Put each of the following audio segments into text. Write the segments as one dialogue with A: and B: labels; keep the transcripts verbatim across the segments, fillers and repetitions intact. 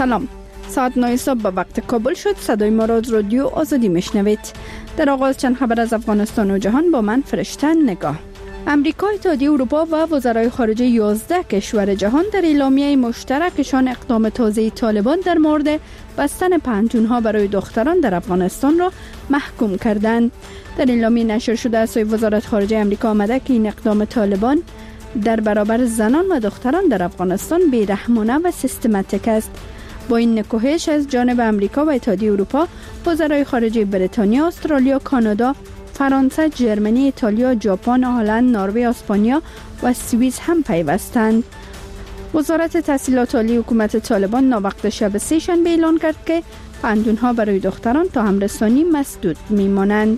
A: سلام، ساعت نه صبح به وقت کابل شد. صدای ما را از رادیو آزادی میشنوید. در آغاز چند خبر از افغانستان و جهان با من فرشته نگاه. امریکا، اتحادیه اروپا و وزرای خارجه یازده کشور جهان در اعلامیه مشترکشان اقدام تازه طالبان در مورد بستن پنهان‌ها برای دختران در افغانستان را محکوم کردند. در اعلامیه نشر شده از سوی وزارت خارجه امریکا آمده که این اقدام طالبان در برابر زنان و دختران در افغانستان بی‌رحمانه و سیستماتیک است. با این نکوهش از جانب امریکا و اتحادیه اروپا، وزرای خارجه بریتانیا، استرالیا، کانادا، فرانسه، ژرمنی، ایتالیا، ژاپن، هلند، نروژ، اسپانیا و سوئیس هم پیوستند. وزارت تحصیلات عالی حکومت طالبان ناوقت شب سه شنبه اعلان کرد که پنهان‌ها برای دختران تا همرسانی مسدود میمانند.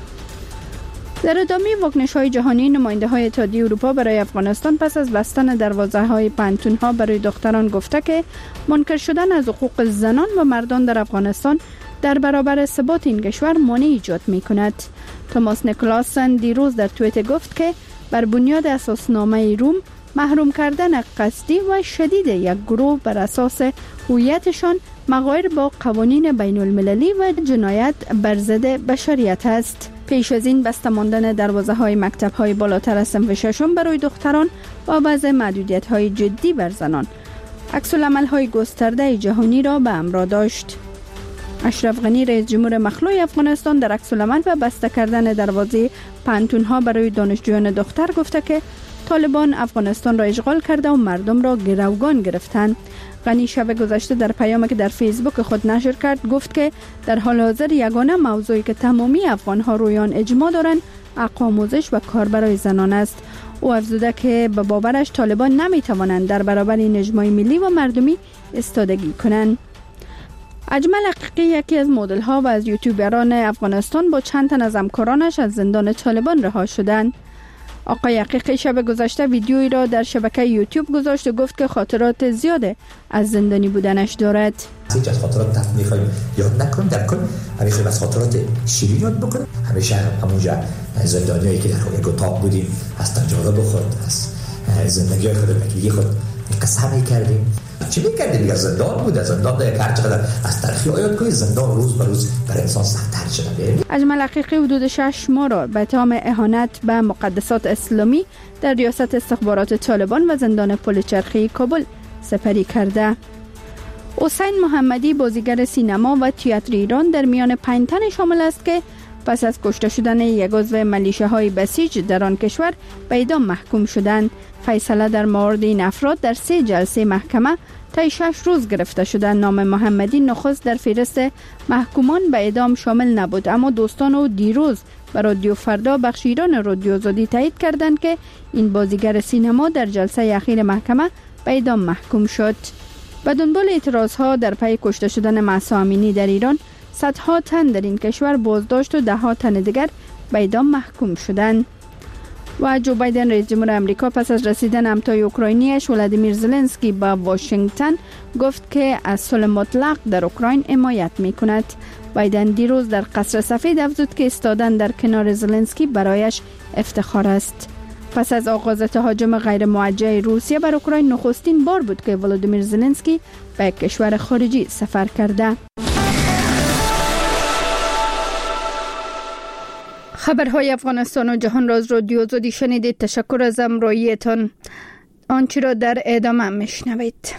A: در ادامه واکنش‌های جهانی، نماینده‌های اتحادیه اروپا برای افغانستان پس از بستن دروازه‌های پنهان‌ها برای دختران گفته که منکر شدن از حقوق زنان و مردان در افغانستان در برابر ثبات این کشور مانع ایجاد می‌کند. توماس نیکلاسن دیروز در توییتر گفت که بر بنیاد اساسنامه روم، محروم کردن قصدی و شدید یک گروه بر اساس هویتشان مغایر با قوانین بین المللی و جنایت بر ضد بشریت است. پیش از این بسته ماندن دروازه های مکتب های بالاتر از صنف ششم برای دختران و وضع محدودیت های جدی بر زنان عکس العمل های گسترده جهانی را به همراه داشت. اشرف غنی، رئیس جمهور مخلوع افغانستان، در عکس العمل و بسته کردن دروازه پنهان‌ها برای دانشجویان دختر گفته که طالبان افغانستان را اشغال کرده و مردم را گروگان گرفتند. غنی شب گذشته در پیامی که در فیسبوک خود نشر کرد گفت که در حال حاضر یگانه موضوعی که تمامی افغان‌ها روی آن اجماع دارند حق آموزش و کار برای زنان است. او افزوده که به باورش طالبان نمی‌توانند در برابر این اجماع ملی و مردمی ایستادگی کنند. اجمل حقیقی، یکی از مدل‌ها و از یوتیوبران افغانستان، با چند تن از همکارانش از زندان طالبان رها شدند. آقای حقیقی شب گذشته ویدیویی را در شبکه یوتیوب گذاشت و گفت که خاطرات زیاده از زندانی بودنش دارد.
B: هیچ از خاطرات تف میخوایم یاد نکنیم، در کل همیشه از خاطرات شیرین یاد بکنیم. همیشه همونجا زندانیایی که در یک اتاق بودیم از تجربه خود، از زندگی خود، بچگی خود قصه میکردیم. چی میکردیم؟ دیگه زندان بود. زندان در هر چقدر از تاریخ یاد کنید، زندان روز به روز برای انسان سخت‌تر شده.
A: اجمل حقیقی حدود شش ماه را به اتهام اهانت به مقدسات اسلامی در ریاست استخبارات طالبان و زندان پل چرخی کابل سپری کرده. حسین محمدی، بازیگر سینما و تئاتر ایران، در میان پنج تن شامل است که پس از کشته شدن یک عضو ملیشه‌های بسیج در آن کشور به اعدام محکوم شدند. فیصله در مورد این افراد در سه جلسه محکمه طی شش روز گرفته شده. نام محمدی نخست در فهرست محکومان به اعدام شامل نبود، اما دوستان او دیروز به رادیو فردا بخش ایران رادیو آزادی تایید کردند که این بازیگر سینما در جلسه اخیر محکمه به اعدام محکوم شد. به دنبال اعتراضها در پی کشته شدن مهسا امینی در ایران، صدها تن در این کشور بازداشت و ده ها تن دیگر به اعدام محکوم شدند. و جو بایدن، رئیس جمهور امریکا، پس از رسیدن همتای اوکراینیش ولادیمیر زلنسکی به واشنگتن گفت که از صلح مطلق در اوکراین حمایت می‌کند. بایدن دیروز در قصر سفید افزود که ایستادن در کنار زلنسکی برایش افتخار است. پس از آغاز تهاجم غیر موجه روسیه بر اوکراین، نخستین بار بود که ولادیمیر زلنسکی به کشور خارجی سفر کرده. خبرهای افغانستان و جهان را از رادیو آزادی شنیدید. تشکر از همراهیتان. آنچه را در ادامه میشنوید.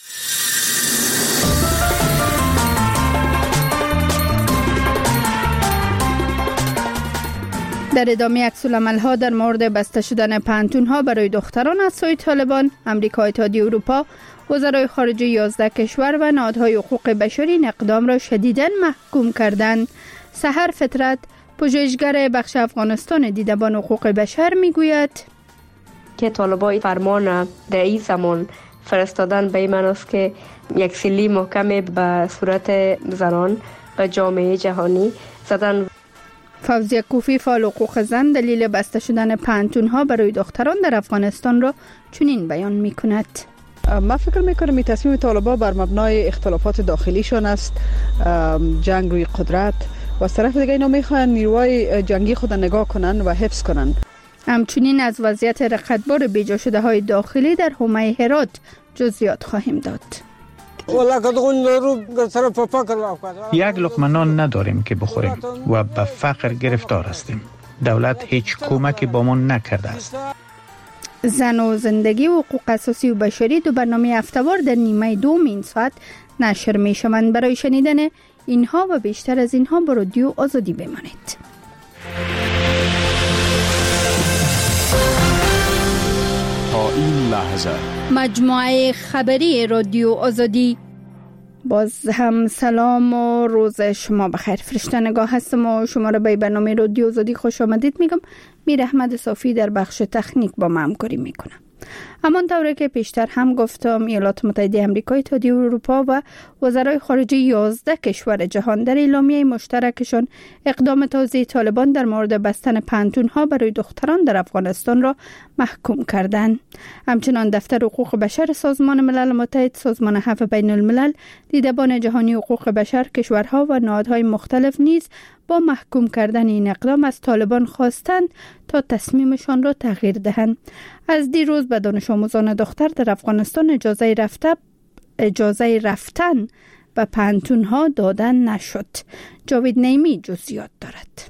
A: در ادامه عکس‌العمل‌ها در مورد بسته شدن پنهان‌ها برای دختران از سوی طالبان، امریکا، اتحادیه اروپا، وزرای خارجه یازده کشور و نهادهای حقوق بشری این اقدام را شدیداً محکوم کردند. سحر فطرت، پژوهشگر بخش افغانستان دیدبان حقوق بشر، میگوید
C: که طالبان فرمان در این زمان فرستادن به این معنی است که یک سیلی محکم به صورت زنان و جامعه جهانی زدن.
A: فوزیه کوفی، فعال حقوق زن، دلیل بسته شدن پنهان‌ها برای دختران در افغانستان را چنین بیان می‌کند.
D: من فکر میکنم این تصمیم طالبان بر مبنای اختلافات داخلیشان است، جنگ روی قدرت، و از طرف دیگه اینا میخوان نیروهای جنگی خود نگاه کنن و حفظ کنن.
A: همچنین از وضعیت رقتبار بیجا شده های داخلی در حومه هرات جزئیات خواهیم داد.
E: یک لقمه نان نداریم که بخوریم و به فقر گرفتار هستیم. دولت هیچ کمکی با ما نکرده است.
A: زن و زندگی و حقوق اساسی و بشری دو برنامه هفته‌وار در نیمه دوم این ساعت نشر می شوند. برای شنیدن اینها و بیشتر از اینها با رادیو آزادی بمانید.
F: تا این لحظه
A: مجموعه خبری رادیو آزادی. باز هم سلام و روز شما بخیر. فرشته نگاه هستم و شما را به برنامه رادیو آزادی خوش آمدید میگم. میر احمد صافی در بخش تکنیک با ما همکاری میکنه. همان طوری که پیشتر هم گفتم، ایالات متحده آمریکا، اتحادیه اروپا و وزرای خارجه یازده کشور جهان در اعلامیه مشترکشان اقدام تازه طالبان در مورد بستن پانتون‌ها برای دختران در افغانستان را محکوم کردند. همچنان دفتر حقوق بشر سازمان ملل متحد، سازمان عفو بین الملل، دیدبان جهانی حقوق بشر، کشورها و نهادهای مختلف نیز با محکوم کردن این اقدام از طالبان خواستند تا تصمیمشان را تغییر دهند. از دیروز به دانش آموزان دختر در افغانستان اجازه رفته اجازه رفتن به پانتون‌ها دادن نشد. جاوید نیمی جزئیات دارد.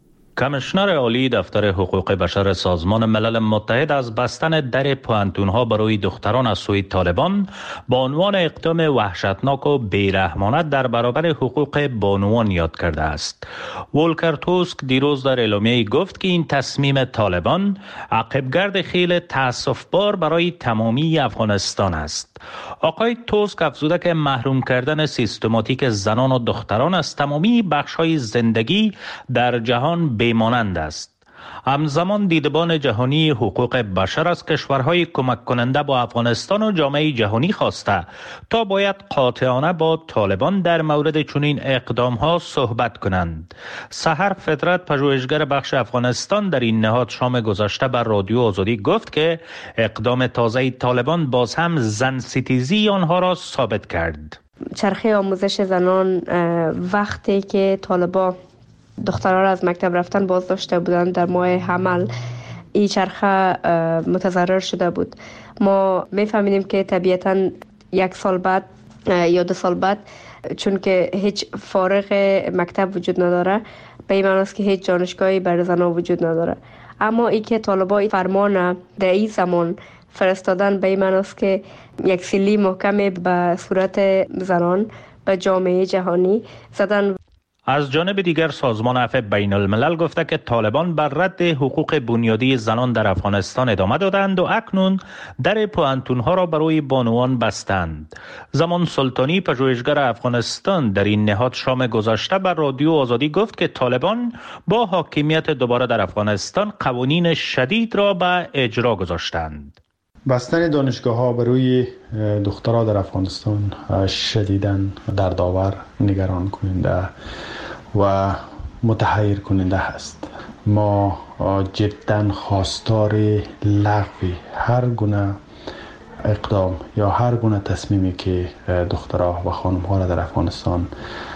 G: کمیشنر عالی دفتر حقوق بشر سازمان ملل متحد از بستن در پانتون‌ها برای دختران از سوی طالبان با عنوان اقدام وحشتناک و بیرحمانه در برابر حقوق بانوان یاد کرده است. ولکر توسک دیروز در اعلامیه گفت که این تصمیم طالبان عقبگرد خیلی تأسف‌بار برای تمامی افغانستان است. آقای توسک افزوده که محروم کردن سیستماتیک زنان و دختران از تمامی بخش‌های زندگی در جهان بیمانند است. همزمان دیدبان جهانی حقوق بشر از کشورهای کمک کننده با افغانستان و جامعه جهانی خواسته تا باید قاطعانه با طالبان در مورد چنین اقدام‌ها صحبت کنند. سحر فطرت، پژوهشگر بخش افغانستان در این نهاد، شام گذشته بر رادیو آزادی گفت که اقدام تازه طالبان باز هم زن ستیزی آنها را ثابت کرد.
C: چرخه آموزش زنان وقتی که طالبان دخترها را از مکتب رفتن باز داشته بودند در ماه حمل، این چرخه متضرر شده بود. ما میفهمیدیم که طبیعتاً یک سال بعد یا دو سال بعد، چون که هیچ فارغ مکتب وجود نداره، به این معنی است که هیچ دانشگاهی برای زنان وجود نداره. اما ای که طالبان فرمان در این زمان فرستادن، به این معنی است که یک سیلی محکم به صورت زنان به جامعه جهانی زدن.
G: از جانب دیگر سازمان عفو بین الملل گفته که طالبان بر رد حقوق بنیادی زنان در افغانستان ادامه دادند و اکنون در پوانتون‌ها را برای بانوان بستند. زمان سلطانی، پژوهشگر افغانستان، در این نهاد شام گذشته بر رادیو آزادی گفت که طالبان با حاکمیت دوباره در افغانستان قوانین شدید را به اجرا گذاشتند.
H: بستن دانشگاه ها بروی دخترها در افغانستان شدیداً دردآور، نگران کننده و متحیر کننده است. ما جداً خواستار لغو هر گونه اقدام یا هر گونه تصمیمی که دخترها و خانم‌ها را در افغانستان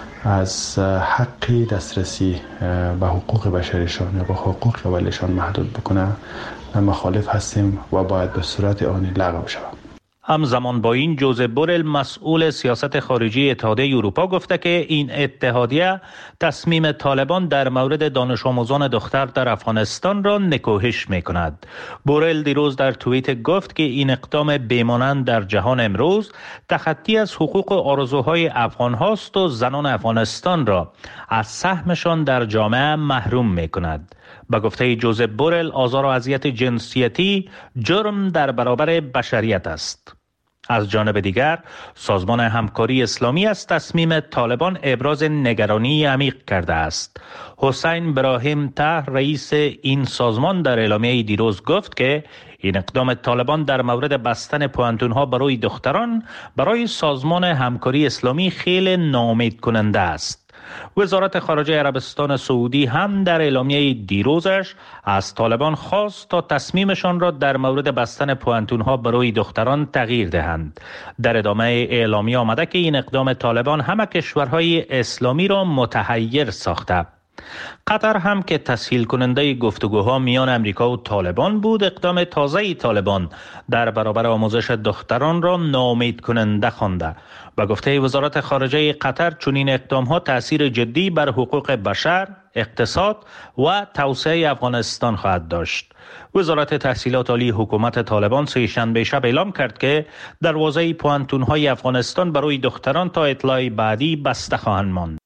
H: از حق دسترسی به حقوق بشریشان یا به حقوق اولیشان محدود بکنه مخالف هستیم و باید به صورت آنی لغو شود.
G: همزمان با این، جوزف بورل، مسئول سیاست خارجی اتحادیه اروپا، گفته که این اتحادیه تصمیم طالبان در مورد دانش آموزان دختر در افغانستان را نکوهش می کند. بورل دیروز در توییت گفت که این اقدام بیمانند در جهان امروز تخطی از حقوق و آرزوهای افغان هاست و زنان افغانستان را از سهمشان در جامعه محروم می کند. به گفته جوزف بورل، آزار و اذیت جنسیتی جرم در برابر بشریت است. از جانب دیگر، سازمان همکاری اسلامی از تصمیم طالبان ابراز نگرانی عمیق کرده است. حسین براهیم طاهر، رئیس این سازمان، در اعلامیه دیروز گفت که این اقدام طالبان در مورد بستن پوانتون‌ها برای دختران برای سازمان همکاری اسلامی خیلی ناامید کننده است. وزارت خارجه عربستان سعودی هم در اعلامیه دیروزش از طالبان خواست تا تصمیمشان را در مورد بستن پوانتون‌ها برای دختران تغییر دهند. در ادامه اعلامیه آمده که این اقدام طالبان همه کشورهای اسلامی را متحیر ساخته. قطر هم که تسهیل کننده گفتگوها میان امریکا و طالبان بود، اقدام تازه طالبان در برابر آموزش دختران را ناامید کننده خوانده و گفته وزارت خارجه قطر چنین اقدامها تأثیر جدی بر حقوق بشر، اقتصاد و توسعه افغانستان خواهد داشت. وزارت تحصیلات عالی حکومت طالبان سه شنبه شب اعلام کرد که دروازه پوهنتون‌های افغانستان برای دختران تا اطلاع بعدی بسته خواهند ماند.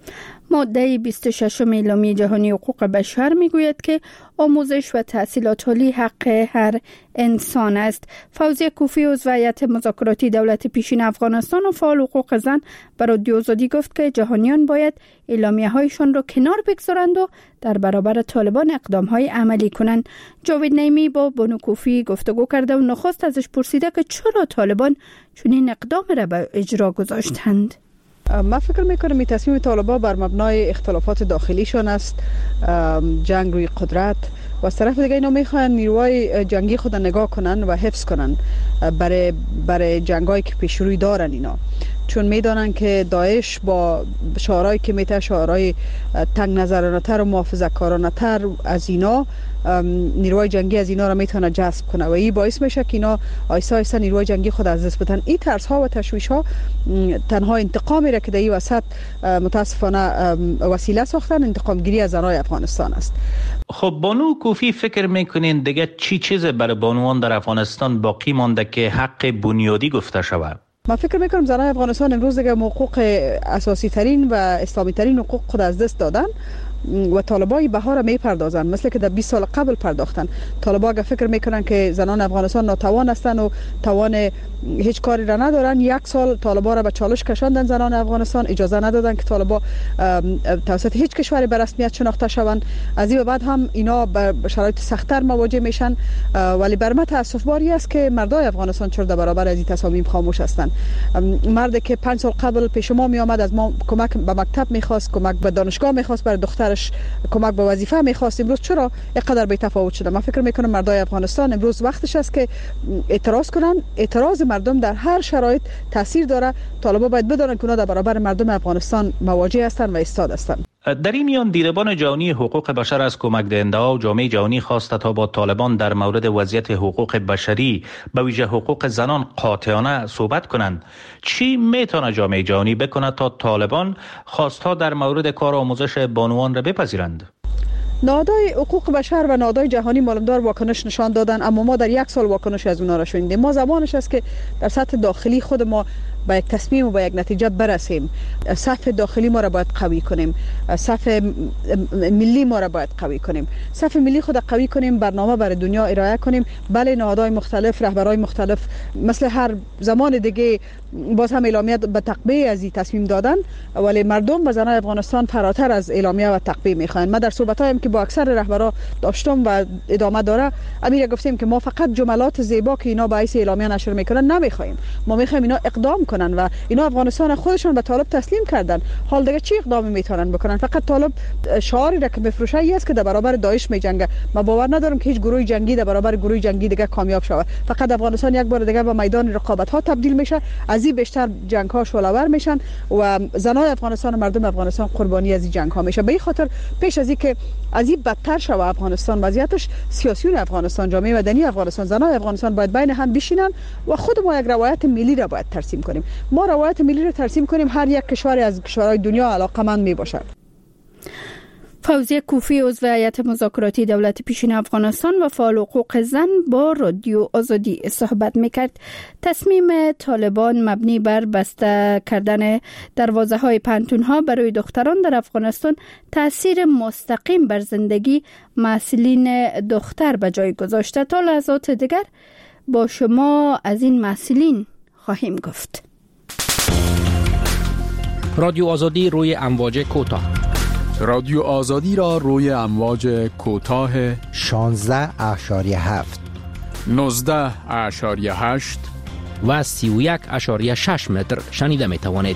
A: ماده بیست و شش اعلامیه جهانی حقوق بشر میگوید که آموزش و تحصیلات عالی حق هر انسان است. فوزیه کوفی عضو هیئت مذاکراتی دولت پیشین افغانستان و فعال حقوق زن به رادیو آزادی گفت که جهانیان باید اعلامیه هایشان را کنار بگذارند و در برابر طالبان اقدام های عملی کنند. جاوید نعیمی با بانو کوفی گفتگو کرده و نخست ازش پرسیده که چرا طالبان چنین اقدام را به اجرا گذاشتند.
D: من فکر میکنم این تصمیم طالبان بر مبنای اختلافات داخلیشان است، جنگ روی قدرت و از طرف دیگه اینا میخوان نیروهای جنگی خود نگاه کنن و حفظ کنن برای برای جنگایی که پیش روی دارن اینا، چون میدانن که داعش با شعارهایی که میته شعارهای تنگ نظرانه تر و محافظه کارانه تر از اینا نیروهای جنگی از اینا را میتونه جذب کنه و این باعث میشه که اینا آیسته آیسته نیروهای جنگی خود از دست بدن. این ترس ها و تشویش ها تنها انتقامی را که در این وسط متاسفانه وسیله ساختن انتقام گیری از زنای افغانستان است.
G: خب بانو کوفی فکر میکنین دیگه چی چیز برای بانوان در افغانستان باقی مانده که حق بنیادی گفته شود؟
D: من فکر میکنم زنای افغانستان امروز دیگه حقوق اساسی ترین و اسلامی ترین حقوق خود از دست دادن و طالبای بهار میپردازن مثل که در بیست سال قبل پرداختن. طالبا اگه فکر میکنن که زنان افغانستان ناتوان هستن و توان هیچ کاری را ندارن، یک سال طالبا را به چالش کشاندن زنان افغانستان، اجازه ندادن که طالبا توسط هیچ کشوری به رسمیت شناخته شوند. از این بعد هم اینا به شرایط سخت‌تر مواجه میشن، ولی بر من تاسف باری است که مردای افغانستان چرا در برابر از این تصامیم خاموش هستند. مردی که پنج سال قبل پیش ما می آمد از ما کمک به مکتب میخواست، کمک به دانشگاه میخواست، برای دخترش کمک به وظیفه میخواست، امروز چرا اینقدر بی تفاوت شده؟ من فکر میکنم مردای افغانستان امروز وقتش است که اعتراض کنن. اعتراض مردم در هر شرایط تاثیر داره. طالبان باید بدونن که اونا در برابر مردم افغانستان مواجه هستند و ایستاد هستند.
G: در این میان دیدبان جهانی حقوق بشر از کمک دهنده‌ها و جامعه جهانی خواسته تا با طالبان در مورد وضعیت حقوق بشری به ویژه حقوق زنان قاطعانه صحبت کنند. چی میتونه جامعه جهانی بکنه تا طالبان خواستها در مورد کار آموزش بانوان را بپذیرند؟
D: نهادهای حقوق بشر و نهادهای جهانی معلومدار واکنش نشان دادن، اما ما در یک سال واکنش از اونها را شنیدیم. ما زمانش است که در سطح داخلی خود ما به یک تصمیم و به یک نتیجه برسیم. صف داخلی ما را باید قوی کنیم، صف ملی ما را باید قوی کنیم، صف ملی خود قوی کنیم، برنامه برای دنیا ارائه کنیم. بله نهادهای مختلف، رهبرای مختلف مثل هر زمان دیگه باز هم اعلامیه به تقبیه از این تصمیم دادن، ولی مردم و زنان افغانستان فراتر از اعلامیه و تقبیه میخواین. ما در صحبتایم که با اکثر رهبرا داشتم و ادامه داره، امیر گفتیم که ما فقط جملات زیبا که اینا باعث اعلامیه نشر میکنن نمیخوایم، ما میخوایم اینا اقدام کنن و اینا افغانستان خودشون به طالب تسلیم کردن. حال دیگه چی اقدامی میتونن بکنن؟ فقط طالب شعاری را که میفروشه است که در برابر داعش میجنگه. ما باور ندارم که هیچ گروه جنگی در برابر گروه جنگی دیگه کامیاب شود. فقط افغانستان یک بار دیگه به میدان رقابت ها تبدیل میشه، از این بیشتر جنگ ها شعله‌ور میشن و زنان افغانستان و مردم افغانستان قربانی از این جنگ ها میشه. به این خاطر پیش از اینکه از این بدتر شود افغانستان وضعیتش، سیاسیون افغانستان، جامعه مدنی افغانستان، زنان افغانستان باید بین هم بشینن و خود ما یک روایت ملی را باید ترسیم کنیم. ما روایت ملی را ترسیم کنیم، هر یک کشوری از کشورهای دنیا علاقمند می باشد.
A: فوزیه کوفی عضو هیئت مذاکراتی دولت پیشین افغانستان و فعال حقوق زن با رادیو آزادی صحبت میکرد. تصمیم طالبان مبنی بر بسته کردن دروازه های پانتون ها برای دختران در افغانستان تاثیر مستقیم بر زندگی مسئولین دختر به جای گذاشته. تا لحظات دیگر با شما از این مسئولین خواهیم گفت.
I: رادیو آزادی روی امواج کوتاه.
F: رادیو آزادی را روی امواج کوتاه
J: شانزده اشاریه هفت،
F: نوزده اشاریه هشت
I: و سی و یک اشاریه شش متر شنیده می توانید.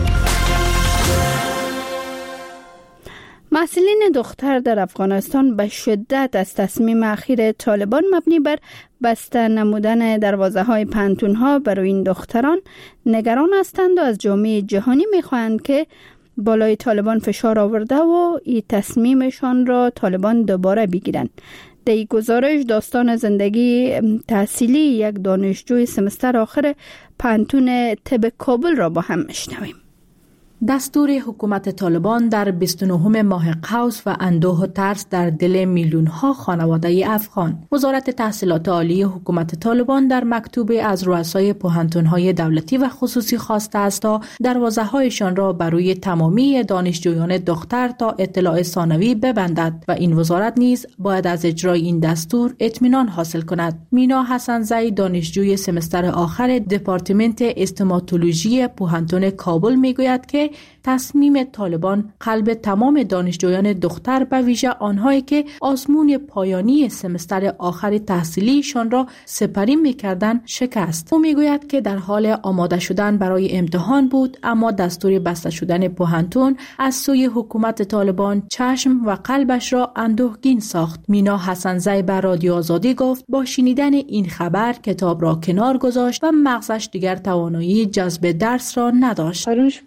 A: مسئولین دختر در افغانستان به شدت از تصمیم اخیر طالبان مبنی بر بسته نمودن دروازه های پانتون ها برای این دختران نگران هستند و از جامعه جهانی می خواهند که بالای طالبان فشار آورده و این تصمیمشان را طالبان دوباره بگیرند. در این گزارش داستان زندگی تحصیلی یک دانشجوی سمستر آخر پانتون طب کابل را با هم میشنویم.
K: دستور حکومت طالبان در بیست و نهم ماه قوس و اندوه و ترس در دل میلیون ها خانواده افغان. وزارت تحصیلات عالی حکومت طالبان در مکتوب از رؤسای پوهنتون‌های دولتی و خصوصی خواسته است تا دروازه‌هایشان را برای تمامی دانشجویان دختر تا اطلاع ثانوی ببندد و این وزارت نیز باید از اجرای این دستور اطمینان حاصل کند. مینا حسن‌زی دانشجوی سمستر آخر دپارتمنت استوماتولوژی پوهنتون کابل میگوید که تصمیم طالبان قلب تمام دانشجویان دختر به ویژه آنهایی که آزمون پایانی سمستر آخر تحصیلیشان را سپری می‌کردند شکست. او میگوید که در حال آماده شدن برای امتحان بود، اما دستور بسته شدن پوهنتون از سوی حکومت طالبان چشم و قلبش را اندوهگین ساخت. مینا حسن‌زی به رادیو آزادی گفت با شنیدن این خبر کتاب را کنار گذاشت و مغزش دیگر توانایی جذب درس را نداشت.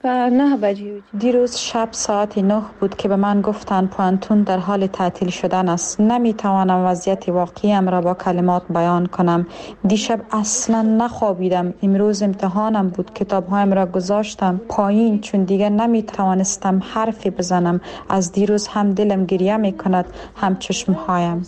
L: دیروز شب ساعت نه بود که به من گفتن پوهنتون در حال تعطیل شدن است. نمیتوانم وضعیت واقعیم را با کلمات بیان کنم. دیشب اصلا نخوابیدم. امروز امتحانم بود. کتابهایم را گذاشتم پایین چون دیگر نمیتوانستم حرفی بزنم. از دیروز هم دلم گریه میکند هم چشمهایم.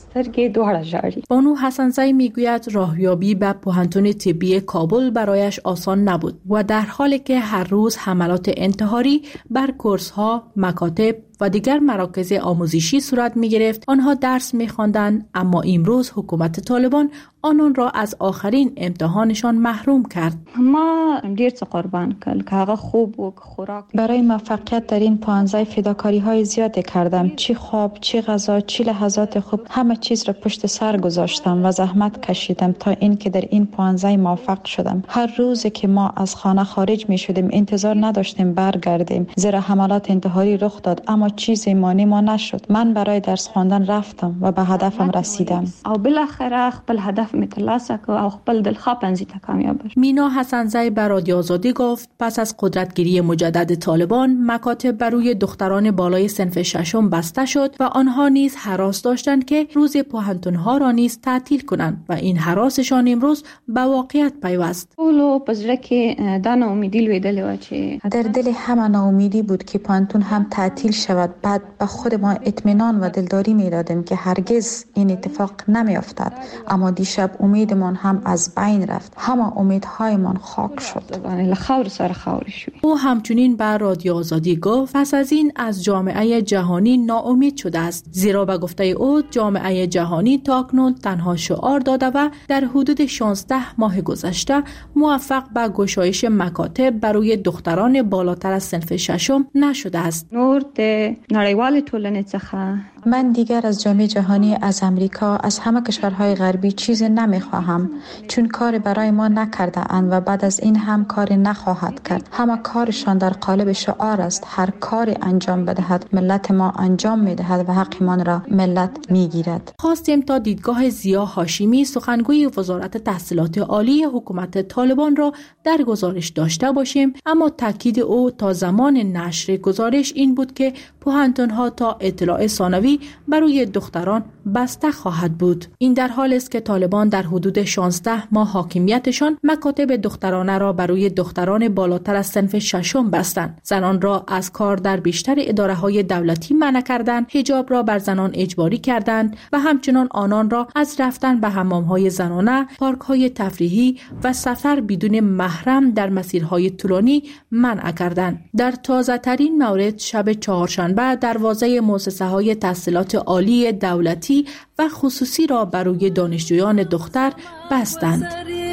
K: بانو حسن‌زی میگوید راهیابی به پوهنتون طبی کابل برایش آسان نبود و در حالی که هر روز حملات انتحاری بر کورس ها، مکاتب و دیگر مراکز آموزشی صورت می گرفت. آنها درس می خواندند، اما امروز حکومت طالبان آنان را از آخرین امتحانشان محروم کرد.
L: ما دیر څه قربان کړل که هغه خوب و خوراک. برای موفقیت در این پانزده فداکاری های زیادی کردم. چی خواب، چی غذا، چی لحظات خوب، همه چیز را پشت سر گذاشتم و زحمت کشیدم تا اینکه در این پانزده موفق شدم. هر روزی که ما از خانه خارج می شدیم انتظار نداشتیم برگردیم، زیرا حملات انتحاری رخ داد، اما چیزی مانع ما نشد. من برای درس خواندن رفتم و به هدفم رسیدم.
M: او بالاخره خپل هدف می ترلاسه که او خپل دلخواه پنځه ته کامیاب شد.
K: مینا حسن‌زی به رادیو آزادی گفت پس از قدرتگیری مجدد طالبان مکاتب بروی دختران بالای صنف ششم بسته شد و آنها نیز هراس داشتند که روز پوهنتون‌ها را نیز تعطیل کنند و این هراسشان امروز به واقعیت پیوست.
M: اولو پزړه کې دا ناامیدي لویدلې و چې
L: در دل همه ناامیدی بود که پوهنتون هم تعطیل شود. بعد به خود ما اطمینان و دلداری می دادیم که هرگز این اتفاق نمی افتد، اما دیشب امیدمان هم از بین رفت. همه امیدهایمان خاک شد.
M: خاور سر خاور شد.
K: او همچنین به رادیو آزادی گفت پس از این از جامعه جهانی ناامید شده است، زیرا به گفته او جامعه جهانی تاکنون تنها شعار داده و در حدود شانزده ماه گذشته موفق به گشایش مکاتب برای دختران بالاتر از صنف ششم نشده است.
M: نور د نړیوال ټولنې څخه
L: من دیگر از جامعه جهانی، از امریکا، از همه کشورهای غربی چیزی نمیخواهم، چون کار برای ما نکرده اند و بعد از این هم کاری نخواهد کرد. همه کارشان در قالب شعار است. هر کاری انجام بدهد ملت ما انجام میدهد و حقمان را ملت میگیرد.
K: خواستیم تا دیدگاه ضیا هاشمی سخنگوی وزارت تحصیلات عالی حکومت طالبان را در گزارش داشته باشیم، اما تاکید او تا زمان نشر گزارش این بود که پوهنتون‌ها تا اطلاع ثانوی برای دختران بسته خواهد بود. این در حالی است که طالبان در حدود شانزده ماه حاکمیتشان مکاتب دخترانه را برای دختران بالاتر از صنف ششم بستند. زنان را از کار در بیشتر اداره‌های دولتی منع کردند، حجاب را بر زنان اجباری کردند و همچنان آنان را از رفتن به حمام‌های زنانه، پارک‌های تفریحی و سفر بدون محرم در مسیرهای طولانی منع کردند. در تازه‌ترین مورد شب چهارشنبه دروازه مؤسسه‌های تحصیلات عالی دولتی و خصوصی را برای دانشجویان دختر بستند.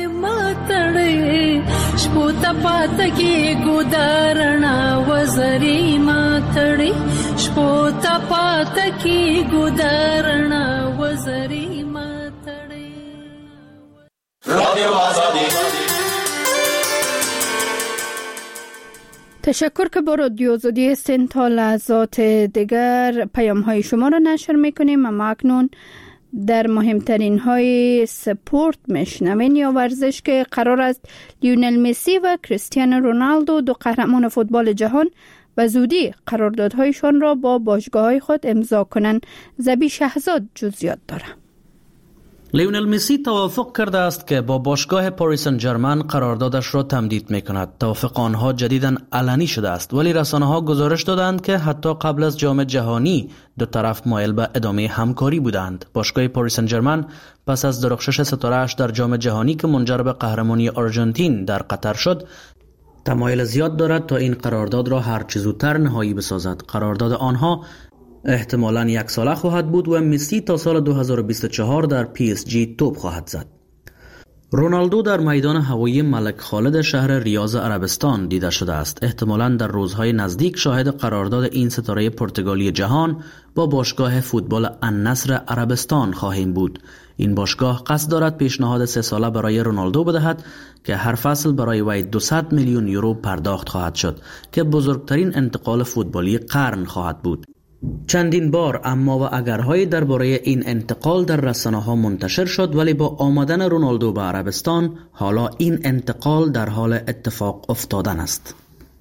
A: تشکر که با رادیو آزادی هستین. تا لحظات دیگر پیام های شما را نشر میکنیم. اما اکنون در مهمترین های سپورت میشنوین یا ورزش که قرار است لیونل مسی و کریستیانو رونالدو دو قهرمان فوتبال جهان و زودی قراردادهایشان را با باشگاه‌های خود امضا کنند. زبی شهزاد جزئیات دارد.
N: لیونل مسی توافق کرده است که با باشگاه پاریس سن ژرمن قراردادش را تمدید می‌کند. توافق آنها جدیداً علنی شده است، ولی رسانه‌ها گزارش دادند که حتی قبل از جام جهانی دو طرف مایل به ادامه همکاری بودند. باشگاه پاریس سن ژرمن پس از درخشش ستاره‌اش در جام جهانی که منجر به قهرمانی آرژانتین در قطر شد، تمایل زیاد دارد تا این قرارداد را هر چه زودتر نهایی بسازد. قرارداد آنها احتمالاً یک ساله خواهد بود و مسی تا سال دو هزار و بیست و چهار در پی اس جی توپ خواهد زد. رونالدو در میدان هوایی ملک خالد شهر ریاض عربستان دیده شده است. احتمالاً در روزهای نزدیک شاهد قرارداد این ستاره پرتغالی جهان با باشگاه فوتبال النصر عربستان خواهیم بود. این باشگاه قصد دارد پیشنهاد سه ساله برای رونالدو بدهد که هر فصل برای وی دویست میلیون یورو پرداخت خواهد شد که بزرگترین انتقال فوتبالی قرن خواهد بود. چندین بار اما و اگرهای درباره این انتقال در رسانه‌ها منتشر شد، ولی با آمدن رونالدو به عربستان حالا این انتقال در حال اتفاق افتادن است.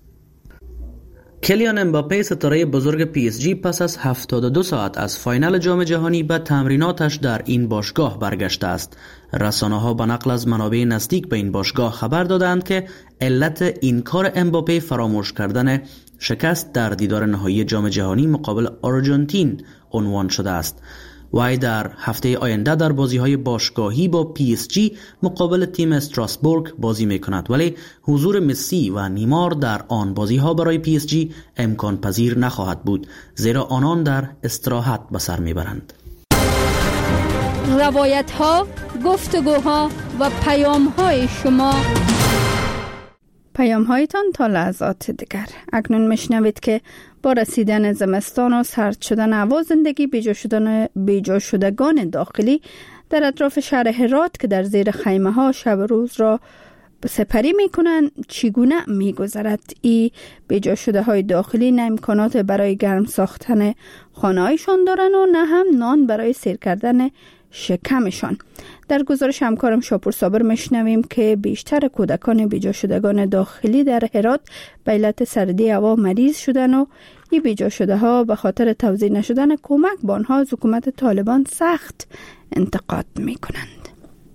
N: کلیان امباپه ستاره بزرگ پی اس جی پس از هفتاد و دو ساعت از فاینال جام جهانی به تمریناتش در این باشگاه برگشته است. رسانه‌ها به نقل از منابع نزدیک به این باشگاه خبر دادند که علت این کار امباپه فراموش کردن شکست در دیدار نهایی جام جهانی مقابل آرژانتین عنوان شده است. وی در هفته آینده در بازی‌های باشگاهی با پی اس جی مقابل تیم استراسبورگ بازی می‌کند، ولی حضور مسی و نیمار در آن بازی‌ها برای پی اس جی امکان پذیر نخواهد بود، زیرا آنان در استراحت به سر می‌برند.
A: روایت‌ها، گفتگوها و پیام‌های شما، پیام‌هایتان تا لحظات دیگر. اکنون میشنوید که با رسیدن زمستان و سرد شدن هوا زندگی بیجا شدن بیجا شدگان داخلی در اطراف شهر هرات که در زیر خیمه ها شب روز را سپری میکنند چگونه میگذرد. ای بیجا شده های داخلی نه امکانات برای گرم ساختن خانه هایشان دارن و نه هم نان برای سیر کردن شکمشان. در گزارش همکارم شاپور صابر میشنویم که بیشتر کودکان بیجا شدگان داخلی در هرات به علت سردی هوا مریض شدن و این بیجا شده ها به خاطر توزیع نشدن کمک به آنها از حکومت طالبان سخت انتقاد میکنند.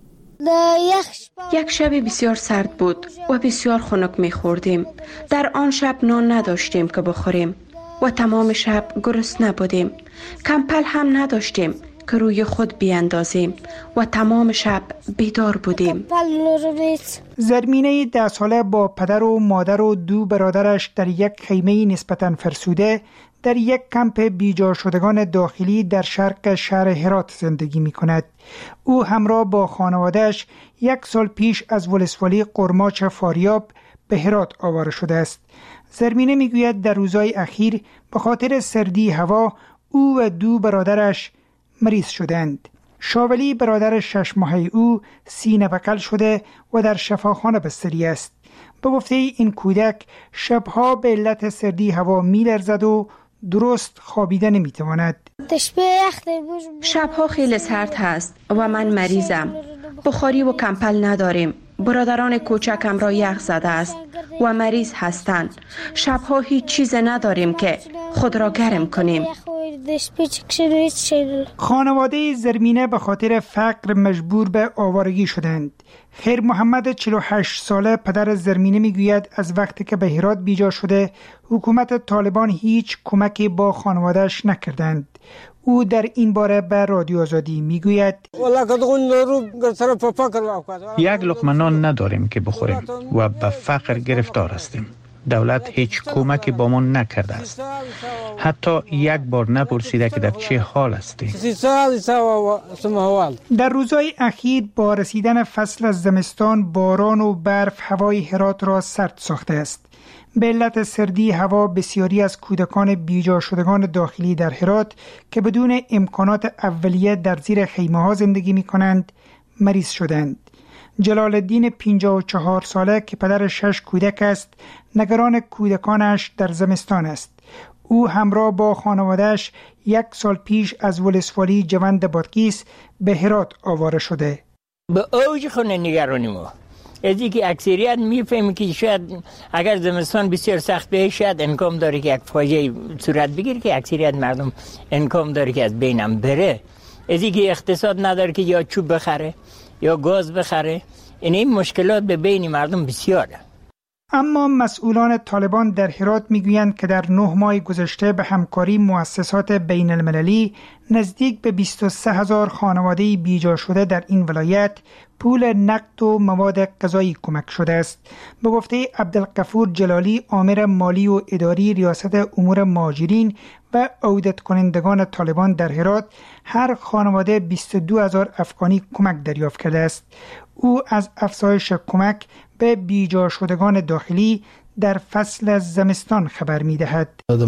O: یک شب بسیار سرد بود و بسیار خنک میخوردیم. در آن شب نان نداشتیم که بخوریم و تمام شب گرسنه بودیم. کمپل هم نداشتیم که روی خود بیاندازیم و تمام شب بیدار بودیم.
P: زرمینه ده ساله با پدر و مادر و دو برادرش در یک خیمه نسبتاً فرسوده در یک کمپ بیجا شدگان داخلی در شرق شهر هرات زندگی می کند. او همراه با خانوادهش یک سال پیش از ولسوالی قرماچ فاریاب به هرات آواره شده است. زرمینه می گوید در روزهای اخیر به خاطر سردی هوا او و دو برادرش مریض شدند. شاولی برادر شش ماهه او سینه بغل شده و در شفاخانه بستری است. به گفته این کودک شبها به علت سردی هوا می‌لرزد و درست خوابیده نمی‌تواند.
O: شبها خیلی سرد هست و من مریضم. بخاری و کمپل نداریم. برادران کوچکم را یخ زده است و مریض هستند. شبها هیچ چیز نداریم که خود را گرم کنیم.
P: خانواده زرمینه به خاطر فقر مجبور به آوارگی شدند. خیر محمد چهل و هشت ساله پدر زرمینه میگوید از وقتی که به هرات بیجا شده حکومت طالبان هیچ کمکی با خانوادهش نکردند. او در این باره به رادیو آزادی میگوید
E: یک لقمه نان نداریم که بخوریم و به فقر گرفتار هستیم. دولت هیچ کمکی با ما نکرده است. حتی یک بار نپرسیده که در چه حال هستیم.
P: در روزهای اخیر با رسیدن فصل از زمستان باران و برف هوای هرات را سرد ساخته است. به علت سردی هوا بسیاری از کودکان بیجا شدگان داخلی در هرات که بدون امکانات اولیه در زیر خیمه ها زندگی می کنند مریض شدند. جلال الدین پنجاه و چهار ساله که پدر شش کودک است نگران کودکانش در زمستان است. او همراه با خانوادهش یک سال پیش از ولسوالی جوند بادغیس به هرات آواره شده.
Q: به اوج خونه نگرانی ما از اینکه اکثریت میفهمی که شاید اگر زمستان بسیار سخت بشه شاید امکان داره که یک فاجعه صورت بگیره که اکثریت مردم امکان داره که از بینم بره. از اینکه اقتصاد نداره که یا چوب بخره یا گاز بخره، این این مشکلات به بین مردم بسیاره.
P: اما مسئولان طالبان در هرات میگویند که در نه ماه گذشته به همکاری مؤسسات بین المللی نزدیک به بیست و سه هزار خانواده بیجا شده در این ولایت پول نقد و مواد غذایی کمک شده است. به گفته عبدالغفور جلالی، آمر مالی و اداری ریاست امور مهاجرین و عودت کنندگان طالبان در هرات، هر خانواده بیست و دو هزار افغانی کمک دریافت کرده است. او از افزایش کمک به بیجا شدگان داخلی در فصل زمستان خبر می دهد.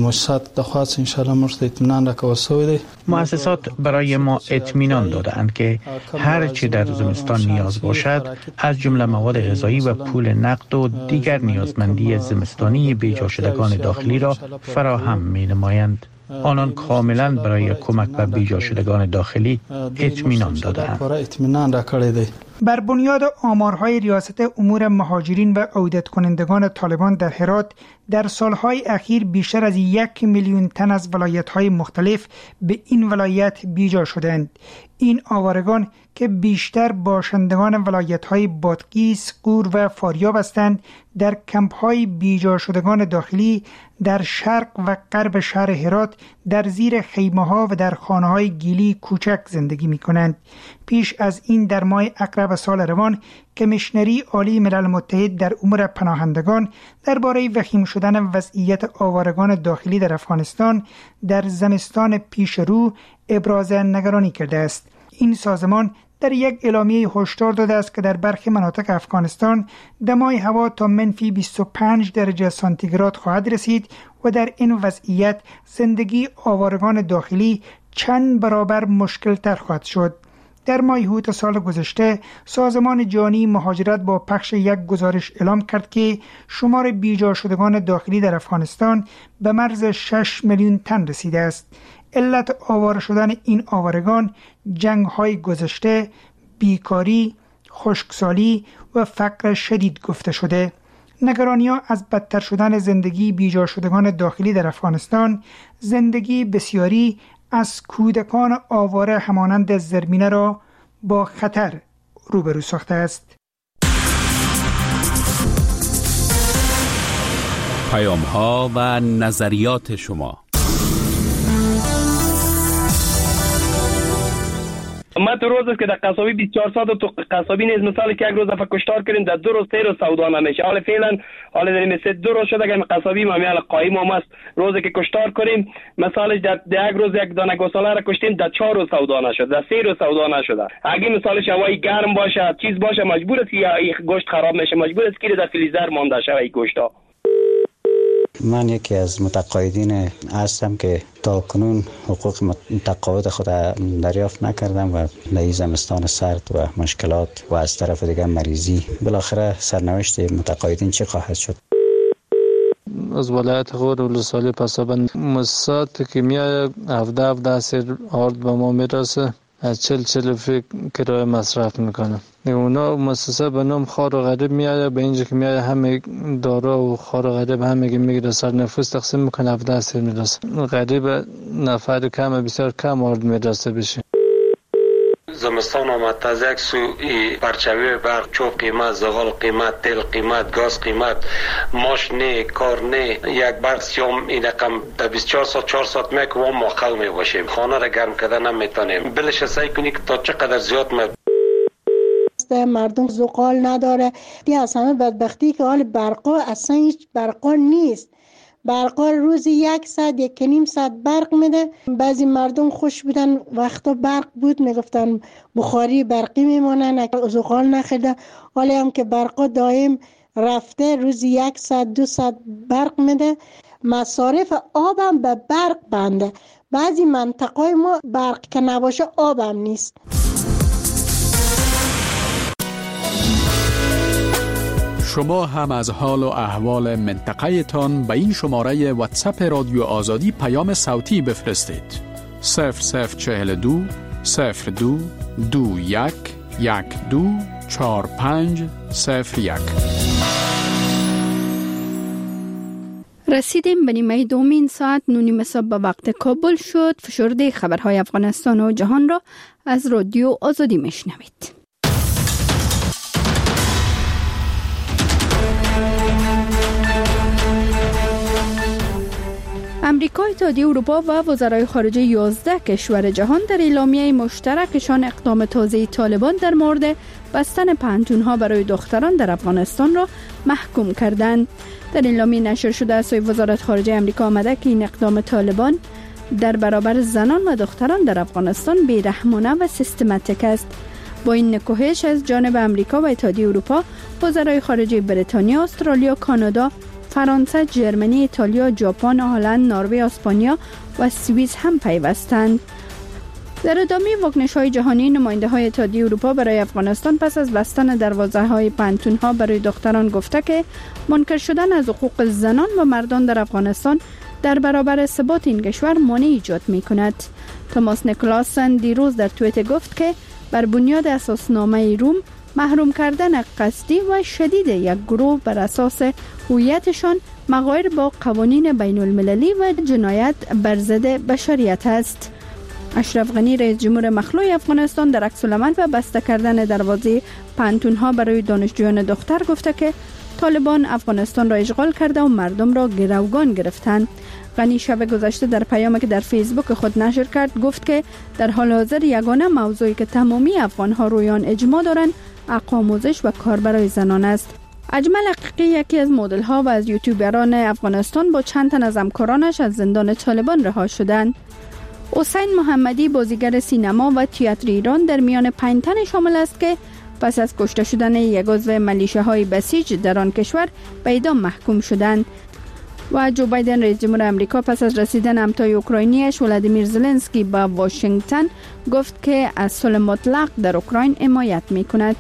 E: مؤسسات برای ما اطمینان دادند که هر چه در زمستان نیاز باشد، از جمله مواد غذایی و پول نقد و دیگر نیازمندی زمستانی بیجا شدگان داخلی را فراهم می نمایند. آنان کاملا برای کمک به بیجا شدگان داخلی اطمینان دادند.
P: بر بنیاد آمارهای ریاست امور مهاجرین و عودت کنندگان طالبان در هرات، در سالهای اخیر بیشتر از یک میلیون تن از ولایت‌های مختلف به این ولایت بیجا شدند. این آوارگان که بیشتر باشندگان ولایت‌های بادغیس، غور و فاریاب هستند، در کمپ‌های بیجا شدگان داخلی در شرق و غرب شهر هرات در زیر خیمه‌ها و در خانه‌های گیلی کوچک زندگی می‌کنند. پیش از این در ماه اکرب سال روان، کمیشنری عالی ملل متحد در امور پناهندگان درباره وخیم شدن وضعیت آوارگان داخلی در افغانستان در زمستان پیش رو ابراز نگرانی کرده است. این سازمان در یک اعلامیه هشدار داده است که در برخی مناطق افغانستان دمای هوا تا منفی بیست و پنج درجه سانتیگراد خواهد رسید و در این وضعیت زندگی آوارگان داخلی چند برابر مشکل تر خواهد شد. در ماه اوت سال گذشته، سازمان جهانی مهاجرت با پخش یک گزارش اعلام کرد که شمار بیجا شدگان داخلی در افغانستان به مرز شش میلیون تن رسیده است. علت آواره شدن این آوارگان جنگ‌های گذشته، بیکاری، خشکسالی و فقر شدید گفته شده. نگرانی‌ها از بدتر شدن زندگی بیجا شدگان داخلی در افغانستان، زندگی بسیاری از کودکان آواره همانند زرمینه را با خطر روبرو ساخته است.
R: پیام‌ها و نظریات شما.
S: ما تو روز است که در قصابی بیست و چهار ساعت تو قصابی نیز مثال که یک روز دفعه کشتار کردیم در دو روز سه روز سودا نمیشه. حالا فعلا حالا در مثل دو روز شده که قصابی ما میال قایم هم است. روزی که کشتار کنیم مثالش در یک روز یک دانه گوساله را کشتیم در چهار روز سودا نشد، در سه روز سودا نشده. اگه مثالش هوای گرم باشه چیز باشه مجبور است که این گوشت خراب میشه، مجبور است که در فریزر مانده شه این گوشتا.
T: من یکی از متقاعدین هستم که تا کنون حقوق تقاعد خود دریافت نکردم و در زمستان سرد و مشکلات و از طرف دیگر مریضی، بالاخره سرنوشت متقاعدین چه خواهد شد؟
U: از ولایت غور ولسوالی پسابند مؤسسات که میاد هفده هفده سر آرد به ما میرسه، از چل چل فکر کرایه مصرف میکنه. اونا مؤسسه به نام خار و غریب میاد، به اینجا که میاد همه دارا و خار و غریب همه که میگیره سر نفوس تقسیم میکنه، هفده سر میرسه. غریب نفر کم بسیار کم آرد میرسه بشه.
V: زمستان آمد از یک سو پرچوی برق چوب قیمت، زغال قیمت، تیل قیمت، گاز قیمت، ماش نه، کار نه، یک برق سیام این رقم در بیست و چهار ساعت چهار ساعت میک و ما خل می باشیم، خانه را گرم کردن نمیتونیم. بلش سعی کنی که تا چقدر زیاد می
W: مردم زغال نداره. دی از همه بدبختی که حال برقا اصلا هیچ برقا نیست. برقا روزی یک ساعت یک نیم ساعت برق میده. بعضی مردم خوش بودن وقتا برق بود میگفتن بخاری برقی میمونن، زغال نخیده. حالا هم که برقا دائم رفته روزی یک ساعت دو ساعت برق میده. مصارف آبم به برق بنده. بعضی منطقه ما برق که نباشه آبم نیست.
F: شما هم از حال و احوال منطقه تان به این شماره واتساپ رادیو آزادی پیام صوتی بفرستید. صفر صفر چهل دو صفر دو دو یک یک دو چهار پنج صفر یک.
A: رسیدیم به نیمه دومین ساعت نونیم صبح به وقت کابل شد. فشرده خبرهای افغانستان و جهان را از رادیو آزادی میشنوید. امریکا، اتحادیه اروپا و وزرای خارجه یازده کشور جهان در اعلامیه مشترکشان اقدام تازه طالبان در مورد بستن پانتون‌ها برای دختران در افغانستان را محکوم کردند. در اعلامیه نشر شده از سوی وزارت خارجه امریکا آمده که این اقدام طالبان در برابر زنان و دختران در افغانستان بی‌رحمانه و سیستماتیک است. با این نکوهش از جانب امریکا و اتحادیه اروپا، وزرای خارجه بریتانیا، استرالیا، کانادا، فرانسه، جرمنی، ایتالیا، ژاپن، هلند، نروژ، اسپانیا و سوئیس هم پیوستند. در ادامه واکنش‌های جهانی، نماینده‌های اتحادیه اروپا برای افغانستان پس از بستن دروازه‌های پانتون‌ها برای دختران گفته که منکر شدن از حقوق زنان و مردان در افغانستان در برابر ثبات این کشور مانع ایجاد می‌کند. توماس نیکلاسن دیروز در توییتر گفت که بر بنیاد اساسنامه روم، محروم کردن قصدی و شدید یک گروه بر اساس هویتشان مغایر با قوانین بین المللی و جنایت بر ضد بشریت است. اشرف غنی، رئیس جمهور مخلوع افغانستان، در عکس العمل و بسته کردن دروازه پانتون‌ها برای دانشجویان دختر گفته که طالبان افغانستان را اشغال کرده و مردم را گروگان گرفتند. غنی شب گذشته در پیامی که در فیسبوک خود نشر کرد گفت که در حال حاضر یگانه موضوعی که تمامی افغان‌ها روی آن اجماع دارند حق آموزش و کار برای زنان است. اجمل حقیقی، یکی از مدل‌ها و از یوتیوبران افغانستان، با چند تن از همکارانش از زندان طالبان رها شدند. حسین محمدی، بازیگر سینما و تئاتر ایران، در میان پنج تن شامل است که پس از کشته شدن یک عضو ملیشه‌های بسیج در آن کشور به اعدام محکوم شدند. و جو بایدن، رئیس جمهور آمریکا، پس از رسیدن امضای اوکراینیش ولادیمیر زلنسکی به واشنگتن گفت که از صلح مطلق در اوکراین حمایت می‌کند.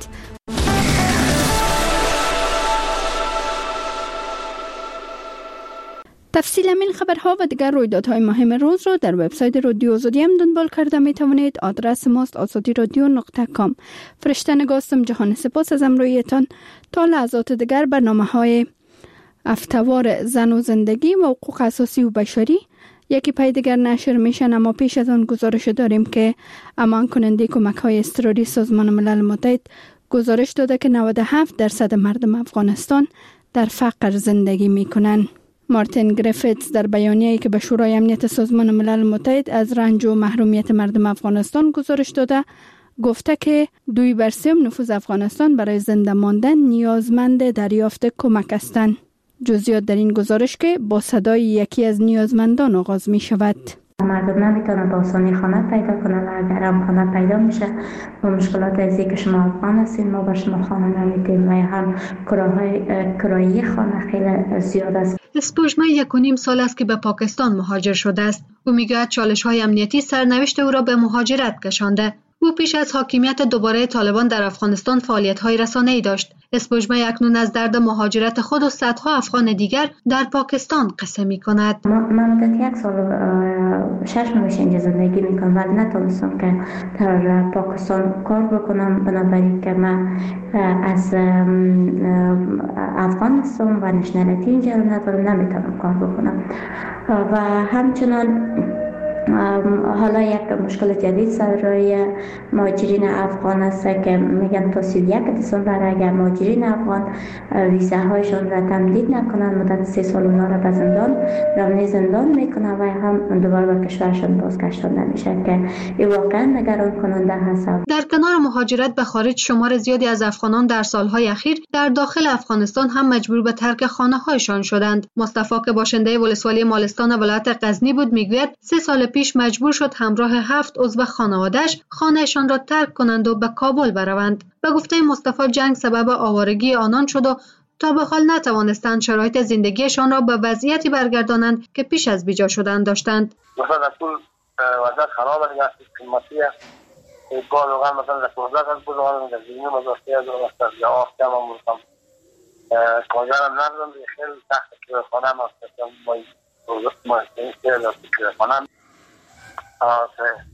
A: تفصیل این خبرها و دیگر رویدادهای مهم روز را در وبسایت رادیو آزادی هم دنبال کرده می توانید. آدرس ماست آزادی رادیو نقطه کام. فرشته نگاستم. جهان سپاس از همراهیتان. تا لحظات دیگر برنامه‌های افتوار زن و زندگی و حقوق اساسی و بشری یکی پای دیگر نشر میشن، اما پیش از آن گزارش داریم که امان کننده کمک‌های اضطراری سازمان ملل متحد گزارش داده که نود و هفت درصد مردم افغانستان در فقر زندگی میکنن. مارتین گریفیتس در بیانیه‌ای که به شورای امنیت سازمان ملل متحد از رنج و محرومیت مردم افغانستان گزارش داده، گفته که دوی بر سوم نفوذ افغانستان برای زنده ماندن نیازمند دریافت کمک هستند. جزئیات در این گزارش که با صدای یکی از نیازمندان آغاز می شود.
B: مردم نمیتونن با آسانی خانه پیدا کنن و اگر هم خانه پیدا میشه با مشکلات ازی که شما افغان هستین ما با شما خانه نمیدیم و هم کرایه خانه خیلی زیاد است.
C: اسپوژمه یک و نیم سال است که به پاکستان مهاجر شده است. او میگوید چالش های امنیتی سرنوشت او را به مهاجرت کشانده. او پیش از حاکمیت دوباره طالبان در افغانستان فعالیت‌های رسانه‌ای داشت. اسپوژمه اکنون از درد مهاجرت خود و صدها افغان دیگر در پاکستان قصه می‌کند.
B: من مدت یک سال شش ماه اینجا زندگی می‌کنم ولی نتونستم که در پاکستان کار بکنم، بنابراین که من از افغان هستم و نشنالیتی اینجا رو ندارم، نمیتونم کار بکنم و همچنان حالا یک مشکل جدید سر روی مهاجرین افغان است که میگن تا سی و یک دسامبر اگر مهاجرین افغان ویزاهایشون را تمدید نکنن مدت سه سال اونا را به زندان روانه زندان میکنن و هم دوباره به کشورشون بازگشتن نمیشه که این واقعا نگران کننده هست.
C: در کنار مهاجرت به خارج، شمار زیادی از افغانان در سالهای اخیر در داخل افغانستان هم مجبور به ترک خانه‌هایشان شدند. مصطفی که باشنده ولسوالی مالستان ولایت غزنی بود میگوید سه سال پیش مجبور شد همراه هفت عضو خانواده‌اش خانه‌شان را ترک کنند و به کابل بروند. به گفته مصطفی جنگ سبب آوارگی آنان شد و تا به حال نتوانستند شرایط زندگیشان را به وضعیتی برگردانند که پیش از بیجا شدن داشتند.
H: مثلا کل وضع خراب است، قیمتی است. کار واقعا مثلا در پروژه از بود واقعا در زمین مزاحمت از واسه جواب تمام می‌کنم. کارگرم ندارم، خیلی سخت که خانه ما است. ما ما استفاده از خانه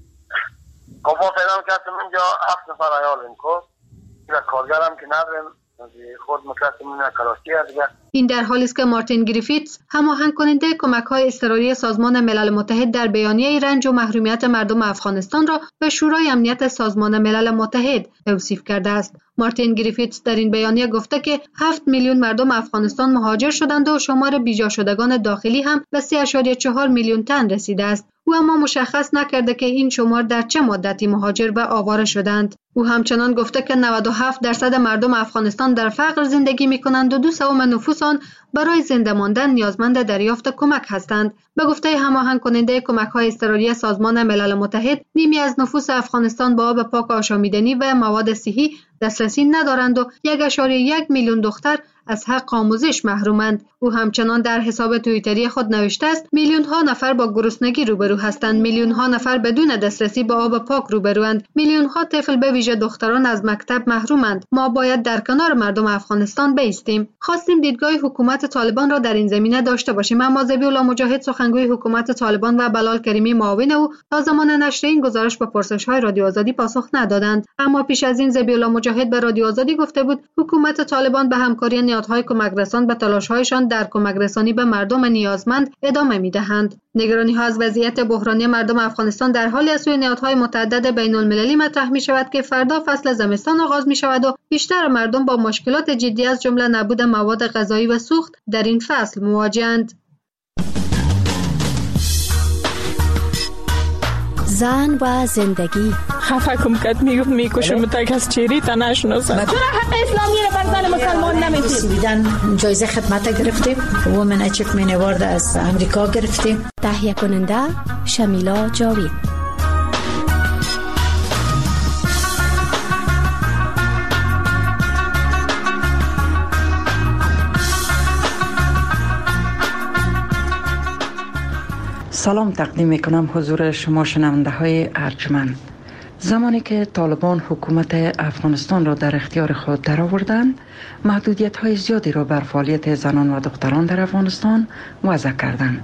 H: کافا پیدا کردم اینجا هفت نفر عیالیم که کارگرم که نداریم خود مکلفمون کلاسی دیگه.
C: این در حالی است که مارتین گریفیتس هماهنگ کننده کمک‌های اضطراری سازمان ملل متحد در بیانیه رنج و محرومیت مردم افغانستان را به شورای امنیت سازمان ملل متحد توصیف کرده است. مارتین گریفیتس در این بیانیه گفته که هفت میلیون مردم افغانستان مهاجر شدند و شمار بیجا شدگان داخلی هم به سه اشاریه چهار میلیون تن رسیده است. او اما مشخص نکرده که این شمار در چه مدتی مهاجر و آواره شدند. او همچنان گفته که نود و هفت درصد مردم افغانستان در فقر زندگی می‌کنند و دو سوم نفوس آن برای زنده ماندن نیازمند دریافت کمک هستند. به گفته هماهنگ کننده کمک‌های اضطراری سازمان ملل متحد، نیمی از نفوس افغانستان با آب پاک آشامیدنی و مواد صحی دسترسی ندارند و یک اشاریه یک میلیون دختر از حق آموزش محرومند. او همچنان در حساب توییتری خود نوشته است میلیون ها نفر با گرسنگی روبرو هستند، میلیون ها نفر بدون دسترسی به آب پاک روبروند، میلیون ها طفل به ویژه دختران از مکتب محرومند. ما باید در کنار مردم افغانستان بایستیم. خواستیم دیدگاه حکومت طالبان را در این زمینه داشته باشیم، اما ذبیح‌الله مجاهد سخنگوی حکومت طالبان و بلال کریمی معاون او تا زمان نشر این گزارش به پرسش‌های رادیو آزادی پاسخ ندادند. اما پیش از این ذبیح‌الله مجاهد به رادیو آزادی گفته بود حکومت طالبان به همکاری نهادهای کمک رسان به تلاش‌هایشان در کمک رسانی به مردم نیازمند ادامه می‌دهند. نگرانی‌ها از وضعیت بحرانی مردم افغانستان در حالی از سوی نهادهای متعدد بین‌المللی مطرح می‌شود که فردا فصل زمستان آغاز می‌شود و بیشتر مردم با مشکلات جدی از جمله نبود مواد غذایی و سوخت در این فصل مواجه‌اند.
D: زن و زندگی
G: خفه کم کت میگفت میکشم تک از چیری تا نشناسم.
D: چرا حق اسلامی رو بر زن مسلمان نمیدید؟
J: بیدن جایزه خدمت گرفتیم، وومن اچیومنت اوارد از امریکا گرفتیم.
D: تهیه کننده شمیلا جاوید.
X: سلام تقدیم میکنم حضور شما شنونده های ارجمند. زمانی که طالبان حکومت افغانستان را در اختیار خود درآوردند، محدودیت های زیادی را بر فعالیت زنان و دختران در افغانستان وضع کردند.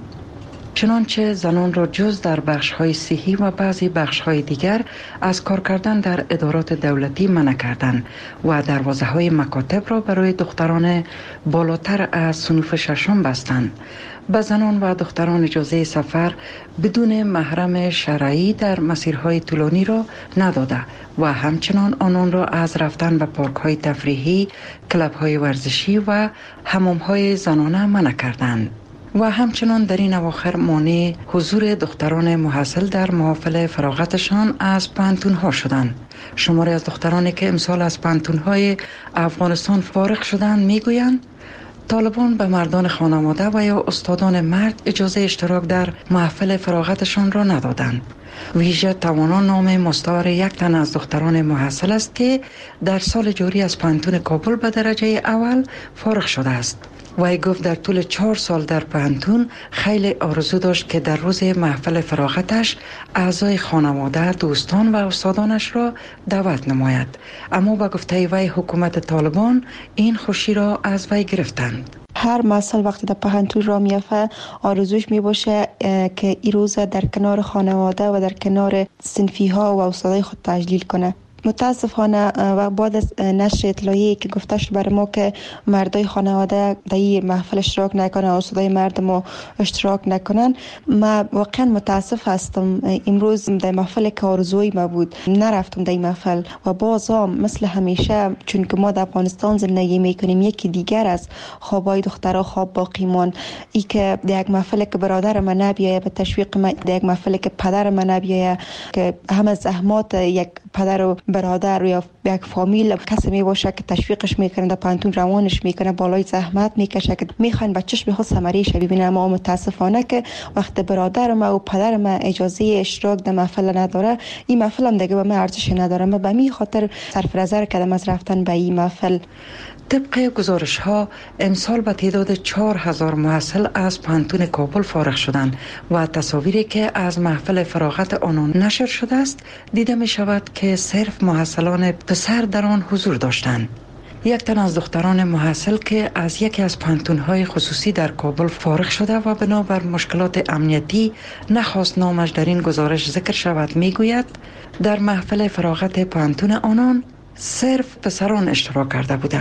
X: چنانچه زنان را جز در بخش های صحی و بعضی بخش های دیگر از کار کردن در ادارات دولتی منع کردند و دروازه های مکاتب را برای دختران بالاتر از صنوف ششم بستند. به زنان و دختران اجازه سفر بدون محرم شرعی در مسیرهای طولانی را نداده و همچنان آنان را از رفتن به پارک‌های تفریحی، کلب‌های ورزشی و حمام‌های زنانه منع کردند. و همچنان در این اواخر مانع حضور دختران محصل در محافل فراغتشان از پانتون‌ها شدند. شماری از دخترانی که امسال از پانتون‌های افغانستان فارغ شدند میگویند طالبان به مردان خانواده و یا استادان مرد اجازه اشتراک در محفل فراغتشان را ندادند. ویژه توانا نام مستعار یک تن از دختران محصل است که در سال جاری از پانتون کابل به درجه اول فارغ شده است. وی گفت در طول چهار سال در پانتون خیلی آرزو داشت که در روز محفل فراغتش اعضای خانواده، دوستان و استادانش را دعوت نماید، اما با گفته وی حکومت طالبان این خوشی را از وی گرفتند.
Y: هر مسئله وقتی در پهنتون را میافه آرزوش می باشه که این روز در کنار خانواده و در کنار صنفی ها و استادای خود تجلیل کنه. متاسفانه و بعد از نشر اطلاعیه‌ای که گفته شد برای ما که مردای خانواده در این محفل اشتراک نکنن، استادای مردم اشتراک نکنن، ما واقعا متاسف هستم. امروز در محفل که آرزوی ما بود نرفتم در این محفل و بازم مثل همیشه چون که ما در افغانستان زندگی میکنیم یکی دیگر از خوابای دخترها خواب باقی مان. ای که در یک محفل که برادر من نبیایه به تشویق من، در یک محفل که پدر من نبیایه که همه زحمات یک پدر و برادر یا یک فامیل کسی می باشه که تشویقش میکنه، در پانتون روانش میکنه، بالای زحمت میکشه که میخواین بچه‌ش به خود ثمره‌اش ببینه. اما متاسفانه که وقت برادر ما و پدر ما اجازه اشتراک در محفل نداره، این محفل هم دیگه به من ارزش نداره. من به می خاطر صرف نظر کردم از رفتن به این محفل.
X: طبق گزارش ها امسال به تعداد چهار هزار محصل از پانتون کابل فارغ شدند و تصاویری که از محفل فراغت آنان نشر شده است دیده می شود که صرف محصلان پسر در آن حضور داشتند. یک تن از دختران محصل که از یکی از پانتون‌های خصوصی در کابل فارغ شده و بنابر مشکلات امنیتی نخواست نامش در این گزارش ذکر شود میگوید در محفل فراغت پانتون آنان صرف پسران اشتراک کرده بودند.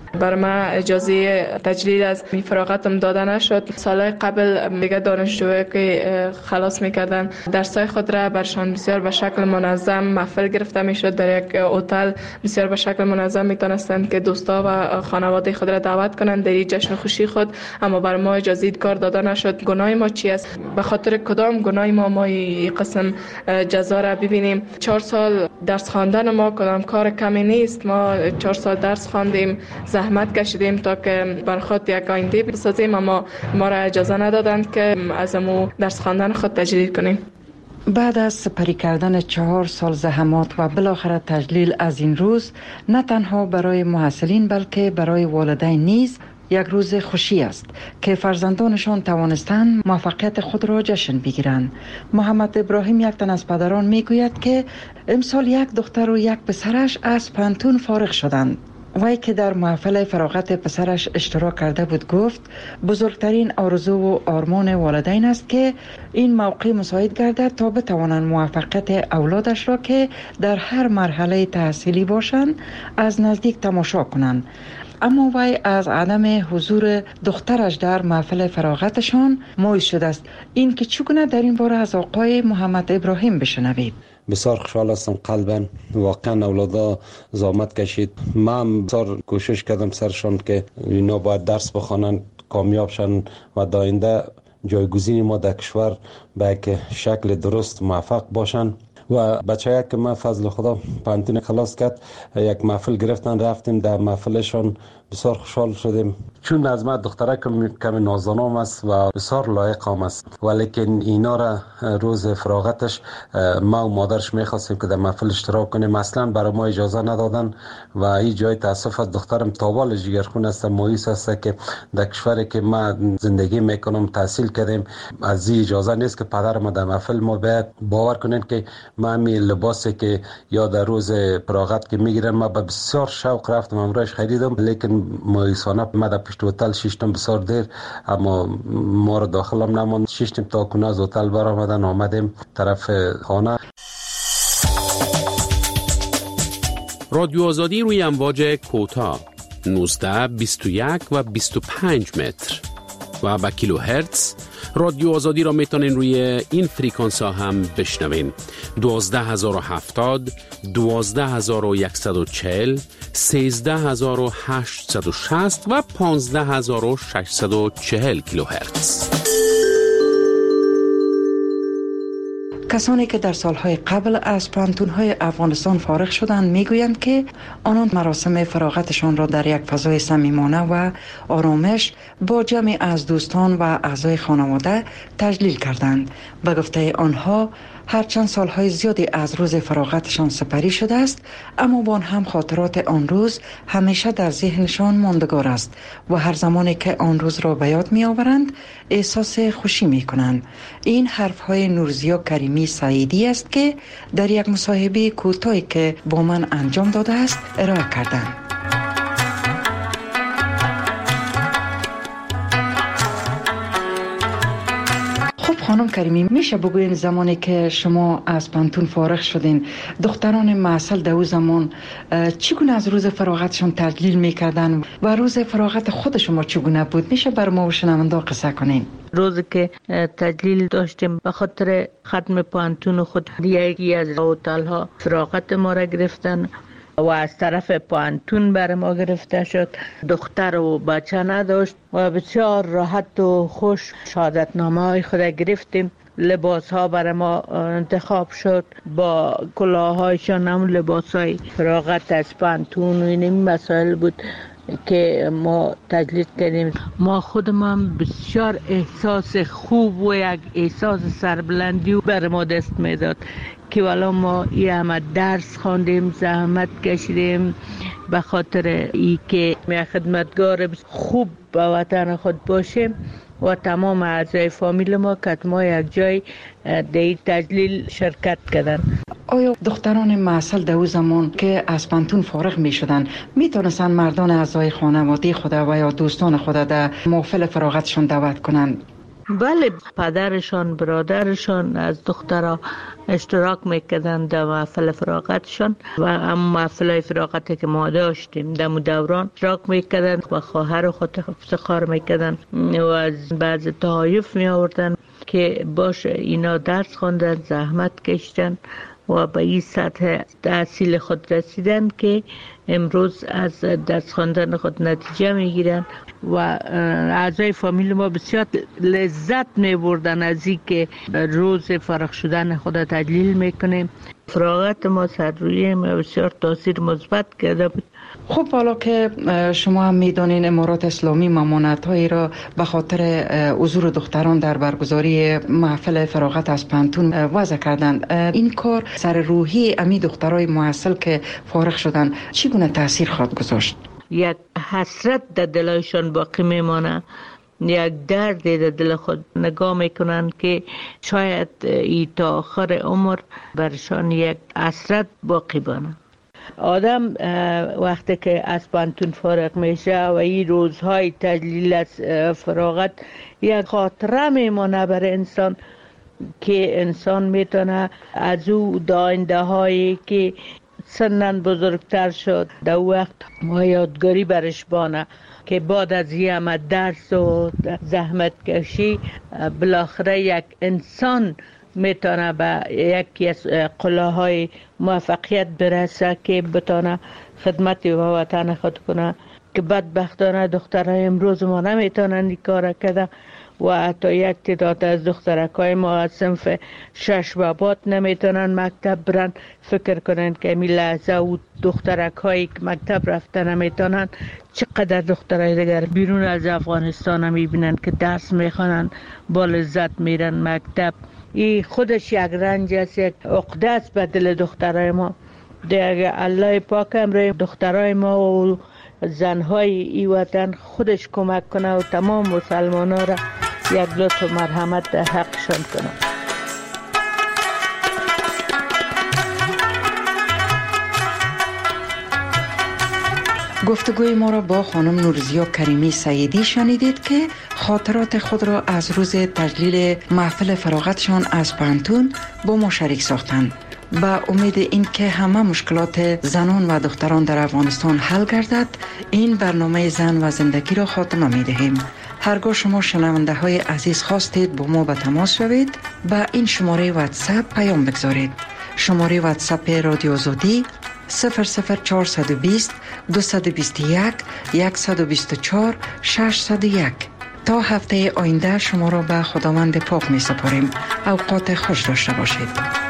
G: برای من اجازه تجلیل از می فراغتم داده نشد. سالهای قبل دیگه دانشجوهایی که خلاص میکردن درسای خود را برشان بسیار به شکل منظم محفل گرفته میشد. در یک هتل بسیار به شکل منظم میتونستند که دوستا و خانواده خود را دعوت کنند در جشن خوشی خود، اما بر ما اجازه کار داده نشد. گناه ما چی است؟ به خاطر کدام گناه ما ما این قسم جزا را ببینیم؟ چهار سال درس خواندن ما کدام کار کمی نیست. ما چهار سال درس خواندیم، زحمت کشیدیم تا که بر خود یک آینده بسازیم، اما ما را اجازه ندادند که از امو درس خواندن خود تجدید کنیم.
X: بعد از سپری کردن چهار سال زحمات و بالاخره تجلیل از این روز، نه تنها برای محصلین بلکه برای والدین نیز یک روز خوشی است که فرزندانشان توانستند موفقیت خود را جشن بگیرند. محمد ابراهیم، یک تن از پدران، میگوید که امسال یک دختر و یک پسرش از پانتون فارغ شدند. وی که در محفل فراغت پسرش اشتراک کرده بود گفت بزرگترین آرزو و آرمان والدین است که این موقع مساعد گردد تا بتوانند موفقیت اولادش را که در هر مرحله تحصیلی باشند از نزدیک تماشا کنند. اما وی از عدم حضور دخترش در محفل فراغتشان مایوس شده است. این که چگونه در این باره از آقای محمد ابراهیم بشنوید.
I: بسیار خوشحال هستم قلبا، واقعا اولادا زحمت کشید. من بسیار کوشش کردم سرشان که اینا باید درس بخوانند، کامیاب شن و در آینده جایگزین ما در کشور به یک شکل درست موفق باشن. و بچه‌ها که ما فضل خدا پانتون خلاص کرد، یک محفل گرفتن، رفتیم در محفلشان، بسیار خوشحال شدیم. چون از ما دختره کم نازنام است و بسیار لایق هم است، ولیکن اینا را روز فراغتش ما و مادرش میخواستیم که در محفل اشتراک کنیم، اصلا برای ما اجازه ندادن و این جای تاسف است. دخترم تابال جگرخون است، مایوس است که در کشوری که ما زندگی میکنم تحصیل کردیم از این اجازه نیست که پدرم در محفل ما بیاد. باور کنین که ما می لباسی که یا در روز فراغت که میگیرم ما به بسیار شوق رفتم امروز خریدم، لیکن مایوسانه ما در پشت هتل شیشتم بسیار دیر، اما ما رو داخلم نماند. شیشتم تا کنه از هتل برآمدن، آمدیم طرف خانه.
R: رادیو آزادی روی امواج کوتاه نوزده، بیست و یک و بیست و پنج متر و با کیلو هرتز. رادیو آزادی را میتونین روی این فریکانس ها هم بشنوین: دوازده هزار و هفتاد، دوازده هزار و صد و چهل، سیزده هزار و هشتصد و شصت و پانزده هزار و ششصد و چهل کیلو هرتز.
X: کسانی که در سالهای قبل از پانتون‌های افغانستان فارغ شدند میگویند که آنان مراسم فراغتشان را در یک فضای صمیمانه و آرامش با جمعی از دوستان و اعضای خانواده تجلیل کردند. به گفته آنها هرچند سالهای زیادی از روز فراغتشان سپری شده است، اما با آن هم خاطرات آن روز همیشه در ذهنشان ماندگار است و هر زمانی که آن روز را به یاد می آورند احساس خوشی می کنند. این حرفهای نورزیا کریمی سعیدی است که در یک مصاحبه کوتاهی که با من انجام داده است ارائه کردند. خانم کریمی، میشه بگوین زمانی که شما از پانتون فارغ شدین دختران محصل در اون زمان چگونه از روز فراغتشون تجلیل میکردن و روز فراغت خود شما چگونه بود؟ میشه بر ما و شنوندا قصه کنین؟
K: روزی که تجلیل داشتیم به خاطر ختم پانتون خود یکی از هتل ها فراغت ما را گرفتن و از طرف پانتون بر ما گرفته شد. دختر و بچه نداشت و بسیار راحت و خوش شهادتنامه های خود گرفتیم. لباس ها بر ما انتخاب شد، با کلاه هایشان هم لباس های فراغت از پانتون و این مسائل بود که ما تجلیل کردیم. ما خودمان بسیار احساس خوب و یک احساس سربلندی بر ما دست میداد که والا ما یه همه درس خواندیم، زحمت کشیدیم به خاطر ای که می خدمتگار خوب به وطن خود باشیم و تمام اعضای فامیل ما که ما یک جای در این تجلیل شرکت کردن.
X: آیا دختران محصل در او زمان که از پانتون فارغ می شدن می تونستن مردان اعضای خانواده خود و یا دوستان خود در محفل فراغتشون دعوت کنند؟
K: بله، پدرشان برادرشان از دخترها اشتراک میکردن در محفل فراغتشان و هم محفل فراغتی که ما داشتیم در دوران اشتراک میکردن و خواهر خود افتخار میکردن و از بعض تحایف می آوردن که باش اینا درس خواندن، زحمت کشتن و به این سطح تحصیل خود رسیدن که امروز از درس خواندن خود نتیجه میگیرن و اعضای فامیل ما بسیار لذت میبردن از این که روز فارغ شدن خود تجلیل میکنیم. فراغت ما سر روی ما بسیار تاثیر مثبت کرده بود.
X: خب حالا که شما هم میدانین امارات اسلامی ممانعت‌هایی را به خاطر حضور دختران در برگزاری محفل فراغت از پانتون وضع کردند، این کار سر روحی امی دخترای محصل که فارغ شدن چگونه تاثیر خواهد گذاشت؟
K: یک حسرت در دلایشان باقی میمانه، یک درد در دل خود نگاه میکنن که شاید ای تا آخر عمر برشان یک حسرت باقی بانه. آدم وقتی که از پانتون فارغ میشه و این روزهای تجلیل از فراغت یک خاطره میمانه بر انسان که انسان میتونه از او داینده هایی که سنن بزرگتر شد در وقت ما یادگاری برش بانه که بعد از یه همه درس و زحمت کشی بالاخره یک انسان میتونه به یکی از قلاهای موفقیت برسه که بتونه خدمت و وطن خود کنه که بدبختانه دخترای امروز ما نمیتونن این کار کرده و حتی یک تعداد از دخترکای ما از صنف شش و بعد نمیتونن مکتب برن. فکر کنن که می لحظه و دخترکایی که مکتب رفتن نمیتونن، چقدر دخترای دیگر بیرون از افغانستان میبینن که درس میخوانن، با لذت میرن مکتب. این خودش یک رنج است، یک عقده است به دل دخترای ما. دیگه الله پاک امروی دخترای ما و زنهای ای وطن خودش کمک کنه و تمام مسلمان ها را یک لطف و مرحمت در حقشان کنه.
X: گفتگوی ما را با خانم نورزیا کریمی سیدی شنیدید که خاطرات خود را از روز تجلیل محفل فراغتشان از پانتون با ما شریک ساختند. با امید این که همه مشکلات زنان و دختران در افغانستان حل گردد، این برنامه زن و زندگی را خاتمه می دهیم. هرگاه شما شنونده های عزیز خواستید با ما به تماس شوید، با این شماره واتساپ پیام بگذارید. شماره واتساپ رادیو آزادی صفر صفر چهارصد و بیست دویست و بیست و یک صد و بیست و چهار ششصد و یک. تا هفته آینده شما را به خداوند پاک می سپاریم. اوقات خوش داشته باشید.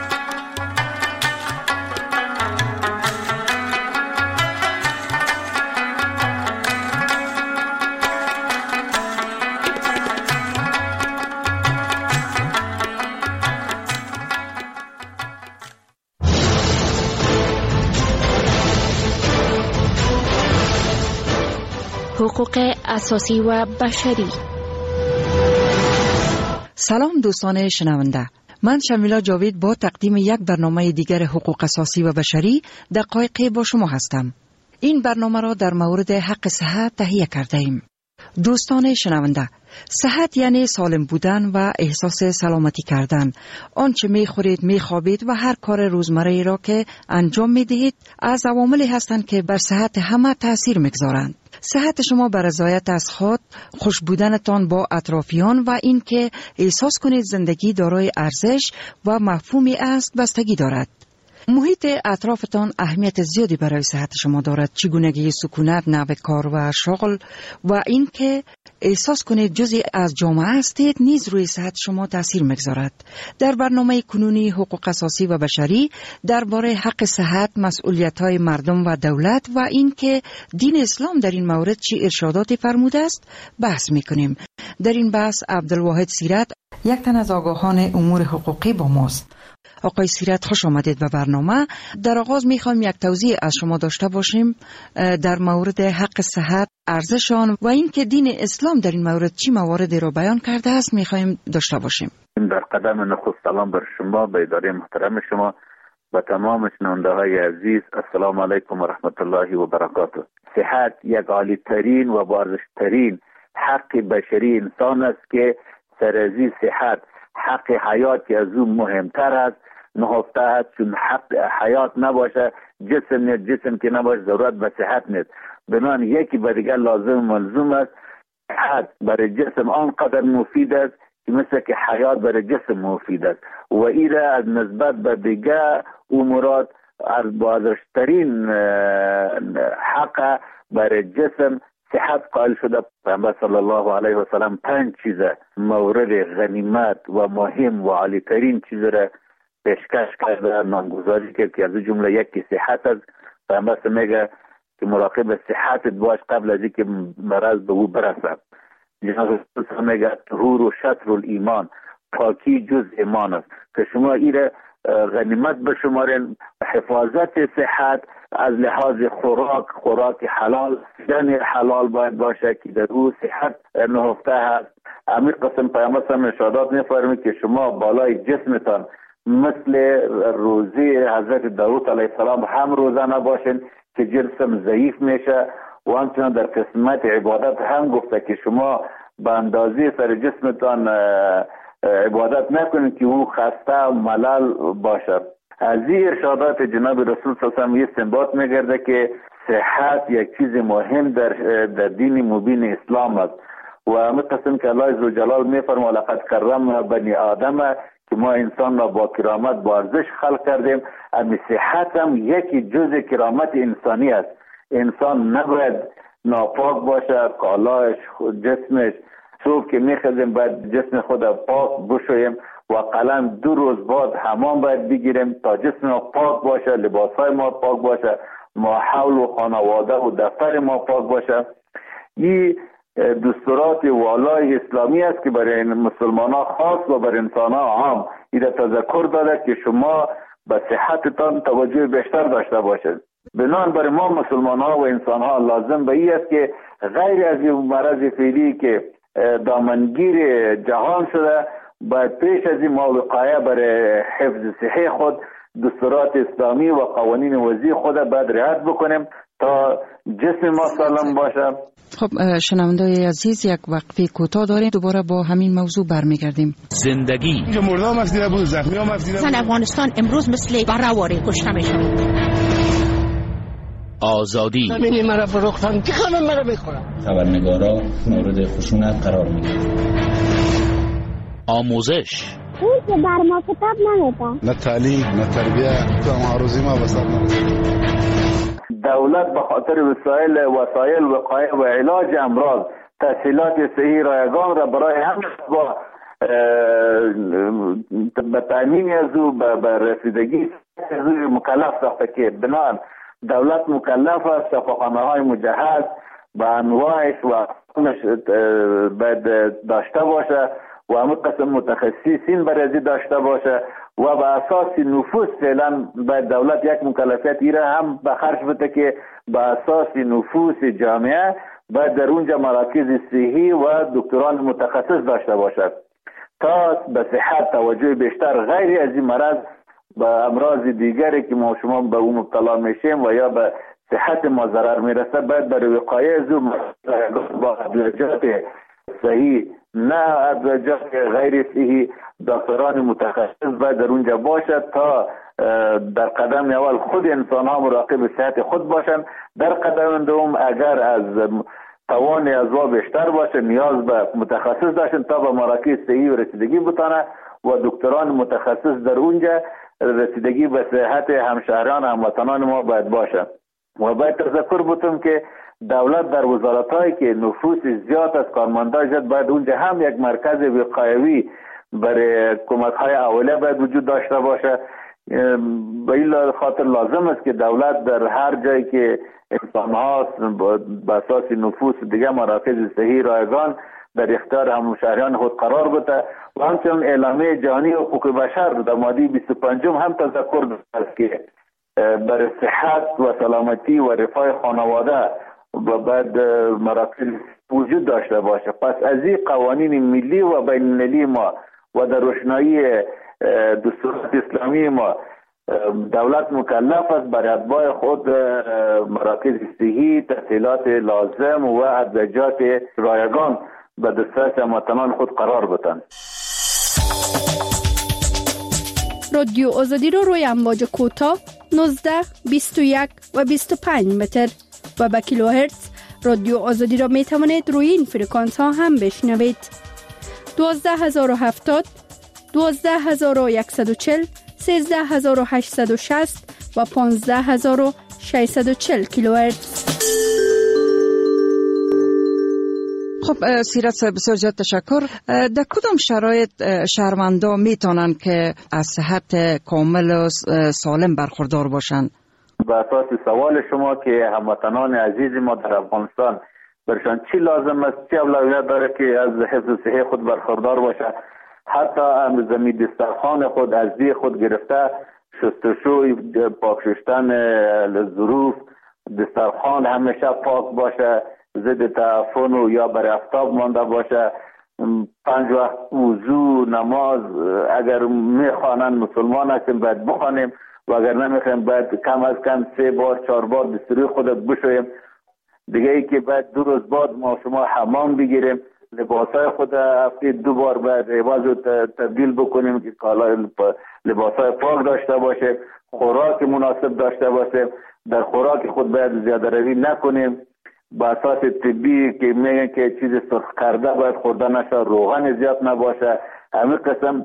D: حقوق اساسی و بشری.
X: سلام دوستان شنونده، من شمیلا جاوید با تقدیم یک برنامه دیگر حقوق اساسی و بشری دقایقی با شما هستم. این برنامه را در مورد حق صحت تهیه کرده ایم. دوستان شنونده، صحت یعنی سالم بودن و احساس سلامتی کردن. آنچه می خورید، می خوابید و هر کار روزمره را که انجام می دهید از عواملی هستند که بر صحت همه تأثیر میگذارند. صحت شما بر رضایت از خود، خوش بودنتان با اطرافیان و این که احساس کنید زندگی دارای ارزش و مفهومی است بستگی دارد. محیط اطرافتان اهمیت زیادی برای صحت شما دارد. چگونگی سکونت، نوع کار و شغل و این که احساس کنید جزئی از جامعه هستید نیز روی صحت شما تاثیر میگذارد. در برنامه کنونی حقوق اساسی و بشری درباره حق صحت، مسئولیت‌های مردم و دولت و این که دین اسلام در این مورد چه ارشاداتی فرموده است بحث میکنیم. در این بحث عبدالواحد سیرت، یک تن از آگاهان امور حقوقی با ماست. آقای سیرت، خوش آمدید به برنامه. در آغاز میخوایم یک توضیح از شما داشته باشیم در مورد حق صحت، ارزشان و این که دین اسلام در این مورد چی مواردی رو بیان کرده است میخوایم داشته باشیم.
L: در قدم نخست سلام بر شما، به اداره محترم شما و تمام شنونده های عزیز. السلام علیکم و رحمت الله و برکاته. صحت یک عالی ترین و بارزش ترین حق بشری انسان است که سرزی صحت حق حیات که از اون مهمتر است نهفته است، چون حق حیات نباشه جسم نیست، جسم که نباشه ضرورت به صحت نیست. بنابراین یکی به دیگر لازم ملزوم است. صحت برای جسم آنقدر مفید است که مثل که حیات برای جسم مفید است و این را از نسبت به دیگر امورات از بازرشترین حق برای جسم صحت قائل شده. پیامبر صلی الله علیه و سلم پنج چیزه مورد غنیمت و مهم و عالی ترین چیز را پیشکش کرده، نامگذاری کرد که از جمله یکی صحت است. پیامبر میگه که مراقب صحتت باش قبل از اینکه مرض به او برسد. جناب رسول میگه طهور و شطر الایمان، پاکی جز ایمان است که شما این غنیمت بشمارین. حفاظت صحت از لحاظ خوراک، خوراک حلال، دن حلال باید باشه که در او صحت نهفته هست. امیر قسم پیامبر صلی ارشادات میفرمید که شما بالای جسمتان مثل روزی حضرت داوود علیه السلام هم روزه نباشین که جسم ضعیف میشه و همچنان در قسمت عبادت هم گفته که شما به اندازه سر جسمتان عبادت نکنید که او خسته و ملل باشد. از این ارشادات جناب رسول صلی الله علیه و آله استنباط میگرده که صحت یک چیز مهم در در دین مبین اسلام است و متقسم که الله عزوجل میفرماید لقد کرمنا بنی آدم که ما انسان را با کرامت با ارزش خلق کردیم. اما صحت هم یکی جزء کرامت انسانی است. انسان نباید ناپاک باشه، کالاش جسمش صبح که میخزیم باید جسم خود پاک بشویم و قلم دو روز بعد حمام باید بگیریم تا جسم ما پاک باشه، لباسهای ما پاک باشه، ما حول و خانواده و دفتر ما پاک باشه. این دستورات والای اسلامی است که برای مسلمان ها خاص و برای انسان ها عام این تذکر داده که شما به صحتتان توجه بیشتر داشته باشید. بنان برای ما مسلمان ها و انسان ها لازم به این است که غیر از این مرض فعلی که دامنگیر جهان شده باید پیش از این ما وقایه برای حفظ صحه خود دستورات اسلامی و قوانین وضعی خود باید رعایت بکنیم تا جسم ما سالم باشه.
X: خب شنوندای عزیز یک وقفه کوتاه داریم، دوباره با همین موضوع برمیگردیم.
E: زندگی
M: مردم از دیده بود، زخمی هم از دیده بود.
E: زن افغانستان امروز مثل برهواری کشته میشه. آزادی
M: همینی مرا فروختن که خانم مرا میخورم.
E: خبرنگارا مورد خشونت قرار میگیرن. آموزش
N: اون که بر ما کتاب نمیدن،
M: نه تعلیم نه تربیه، تو هم عروضی ما بسر نرسید.
L: دولت به خاطر وسایل وسایل وقایه و علاج امراض تسهیلات صحی رایگان را برای همه با به تامین از او به رسیدگی از او مکلف ساخته که بنابراین دولت مکلف است شفاخانه های مجهز به انواعش و باید داشته باشه و همه قسم متخصصین برای داشته باشه و به اساس نفوذ فعلا باید دولت یک مکلفیت ایره هم به خرج بده که به اساس نفوذ جامعه باید در اونجا مراکز صحی و دکتران متخصص داشته باشد تا به صحت توجه بیشتر غیر از این مرض به امراض دیگری که ما شما به اون مبتلا میشیم و یا به صحت ما ضرر میرسه باید برای وقایه از اون با ادویجات صحیح نه ادویجات غیر صحی دکتران متخصص باید در اونجا باشد تا در قدم اول خود انسان ها مراقب صحت خود باشند. در قدم دوم اگر از توان از وا بیشتر باشه نیاز به متخصص داشتن تا به مراکز صحی و رسیدگی بتانه و دکتران متخصص در اونجا رسیدگی به صحت همشهران هموطنان ما باید باشه. و باید تذکر بتم که دولت در وزارتایی که نفوس زیاد از کارمندان زیاد باید اونجا هم یک مرکز وقایوی برای کمک های اولیه باید وجود داشته باشه. به این خاطر لازم است که دولت در هر جایی که انسان ها به اساس نفوس دیگه مراکز صحی رایگان در اختیار همشهریان خود قرار بده و همچنین اعلامیه جهانی حقوق بشر در ماده بیست و پنج هم تذکر داده است که برای صحت و سلامتی و رفاه خانواده باید مراکز وجود داشته باشه. پس از این قوانین ملی و بین المللی ما و در روشنایی دستورات اسلامی ما دولت مکلف است برای اتباع خود مراکز صحی، تسهیلات لازم و ادویجات رایگان به دسترس هموطنان خود قرار بدن.
A: رادیو آزادی رو روی امواج کوتاه نوزده، بیست و یک و بیست و پنج متر و به کیلوهرتز رادیو آزادی را می توانید روی این فرکانس ها هم بشنوید. دوازده هزار و هفتاد، دوازده هزار و صد و چهل، سیزده هزار و هشتصد و شصت و پانزده هزار و ششصد و چهل کیلوهرتز.
X: خب سیرت صاحب بسیار زیاد تشکر. در کدام شرایط شهروندا میتونن که از صحت کامل و سالم برخوردار باشن؟
L: به اساس سوال شما که هموطنان عزیز ما در افغانستان برشان چی لازم است، چی اولویت داره که از حفظ صحت خود برخوردار باشه، حتی زمین دسترخوان خود از دی خود گرفته شستشوی پاک شستن ظروف دسترخوان همیشه پاک باشه، ضد تعفن و یا بر آفتاب مانده باشه، پنج وقت وضو نماز اگر میخوانن مسلمان هستیم باید بخوانیم و اگر نمیخوایم باید کم از کم سه بار چهار بار دستوری خود بشویم. دیگه ای که باید دو روز بعد ما شما حمام بگیریم، لباسای خود هفته دو بار باید عوض و تبدیل بکنیم که لباسای پاک داشته باشه، خوراک مناسب داشته باشه، در خوراک خود باید زیاده روی نکنیم. با اساس طبی که میگن که چیز سرخ کرده باید خورده نشه، روغن زیاد نباشه، همه قسم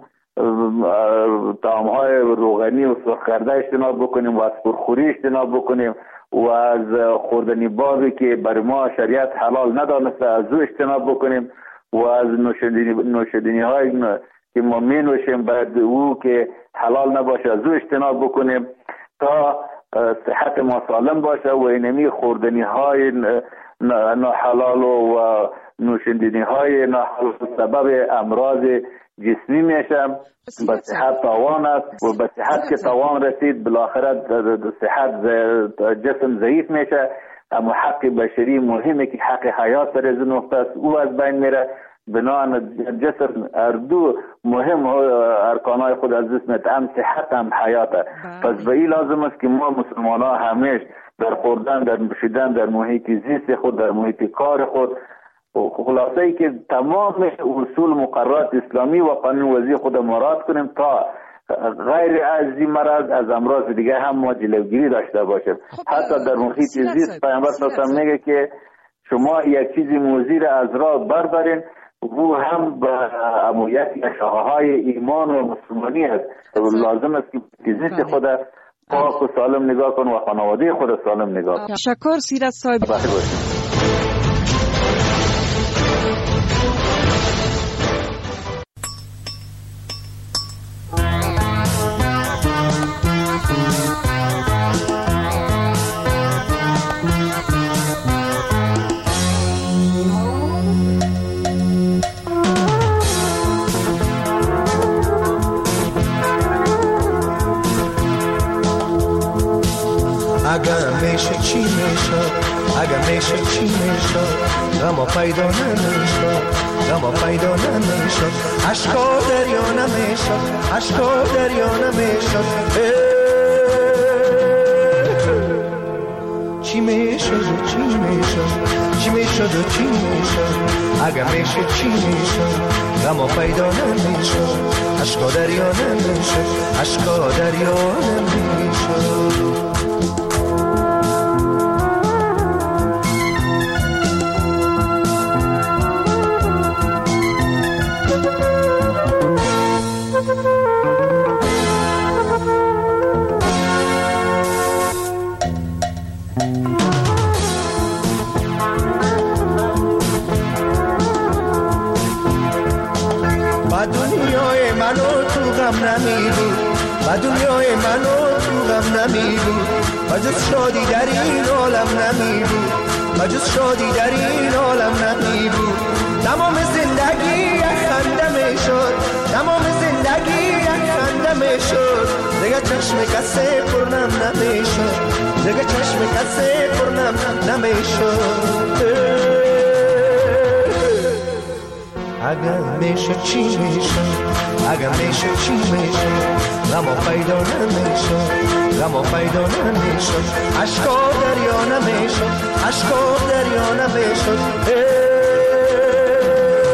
L: طعام‌های روغنی و سرخ کرده اجتناب بکنیم و از پرخوری اجتناب بکنیم و از خوردنی بابی که بر ما شریعت حلال ندانسته از او اجتناب بکنیم و از نوشیدنی نوشیدنی های که ما می نوشیم باید او که حلال نباشه از او اجتناب بکنیم تا صحت ما سالم باشه و اینمی خوردنی های ناحلال و نوشیدنی های ناحلال سبب امراض جسمی میشه، به صحت تاوان است و به صحت که تاوان رسید بالاخره صحت جسم ضعیف میشه. اما حق بشری مهمه که حق حیات در از نقطه است او از بین میره. بنابراین جسم اردو مهم ارکانهای خود از جسمت هم صحت هم حیاته. پس به این لازم است که ما مسلمان ها همیش در خوردن در نوشیدن در محیط زیست خود در محیط کار خود خلاصه ای که تمام اصول مقررات اسلامی و قانون وضعی خود مراد کنیم تا غیر از این مرض از امراض دیگه هم ما جلوگیری داشته باشیم. حتی در محیط زیست پیامبر صلی الله علیه و آله میگه که شما یک چیزی موزی را از راه بردارین او هم به امویت شاخه‌های ایمان و مسلمانی است. لازم است که زیست خود پاک و سالم نگاه کن و خانواده خود سالم نگاه کن.
X: تشکر سیرت صاحب.
O: اگر میشه چی میشه، اگر میشه چی میشه، غم پیدا نمیشه، غم پیدا نمیشه، عشقا دریا نمیشه، عشقا دریا نمیشه. چی میشه و چی میشه، چی میشه و چی میشه، اگر میشه چی میشه، غم پیدا نمیشه، عشقا دریا نمیشه، عشقا دریا نمیشه. و دنیای منو تو غم نمی بود و جز شادی در این عالم نمی بود و جز شادی در این عالم نمی بود. تمام زندگی یک خنده می شد، تمام زندگی یک خنده می شد، دیگه چشم کسی پرنم نمی شد، دیگه چشم کسی پرنم نمی شد. اگر میشه چی میشه، اگر میشه چی میشه، غم پیدا نمیشه، غم پیدا نمیشه، عشقا دریا نمیشه، عشقا دریا نمیشه.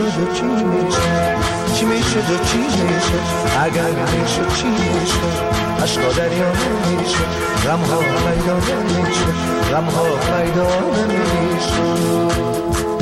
O: و چی میشه چی میشه و چی میشه اگر میشه چی میشه عشقا دریا نمیشه غم ها پیدا نمیشه غم ها پیدا نمیشه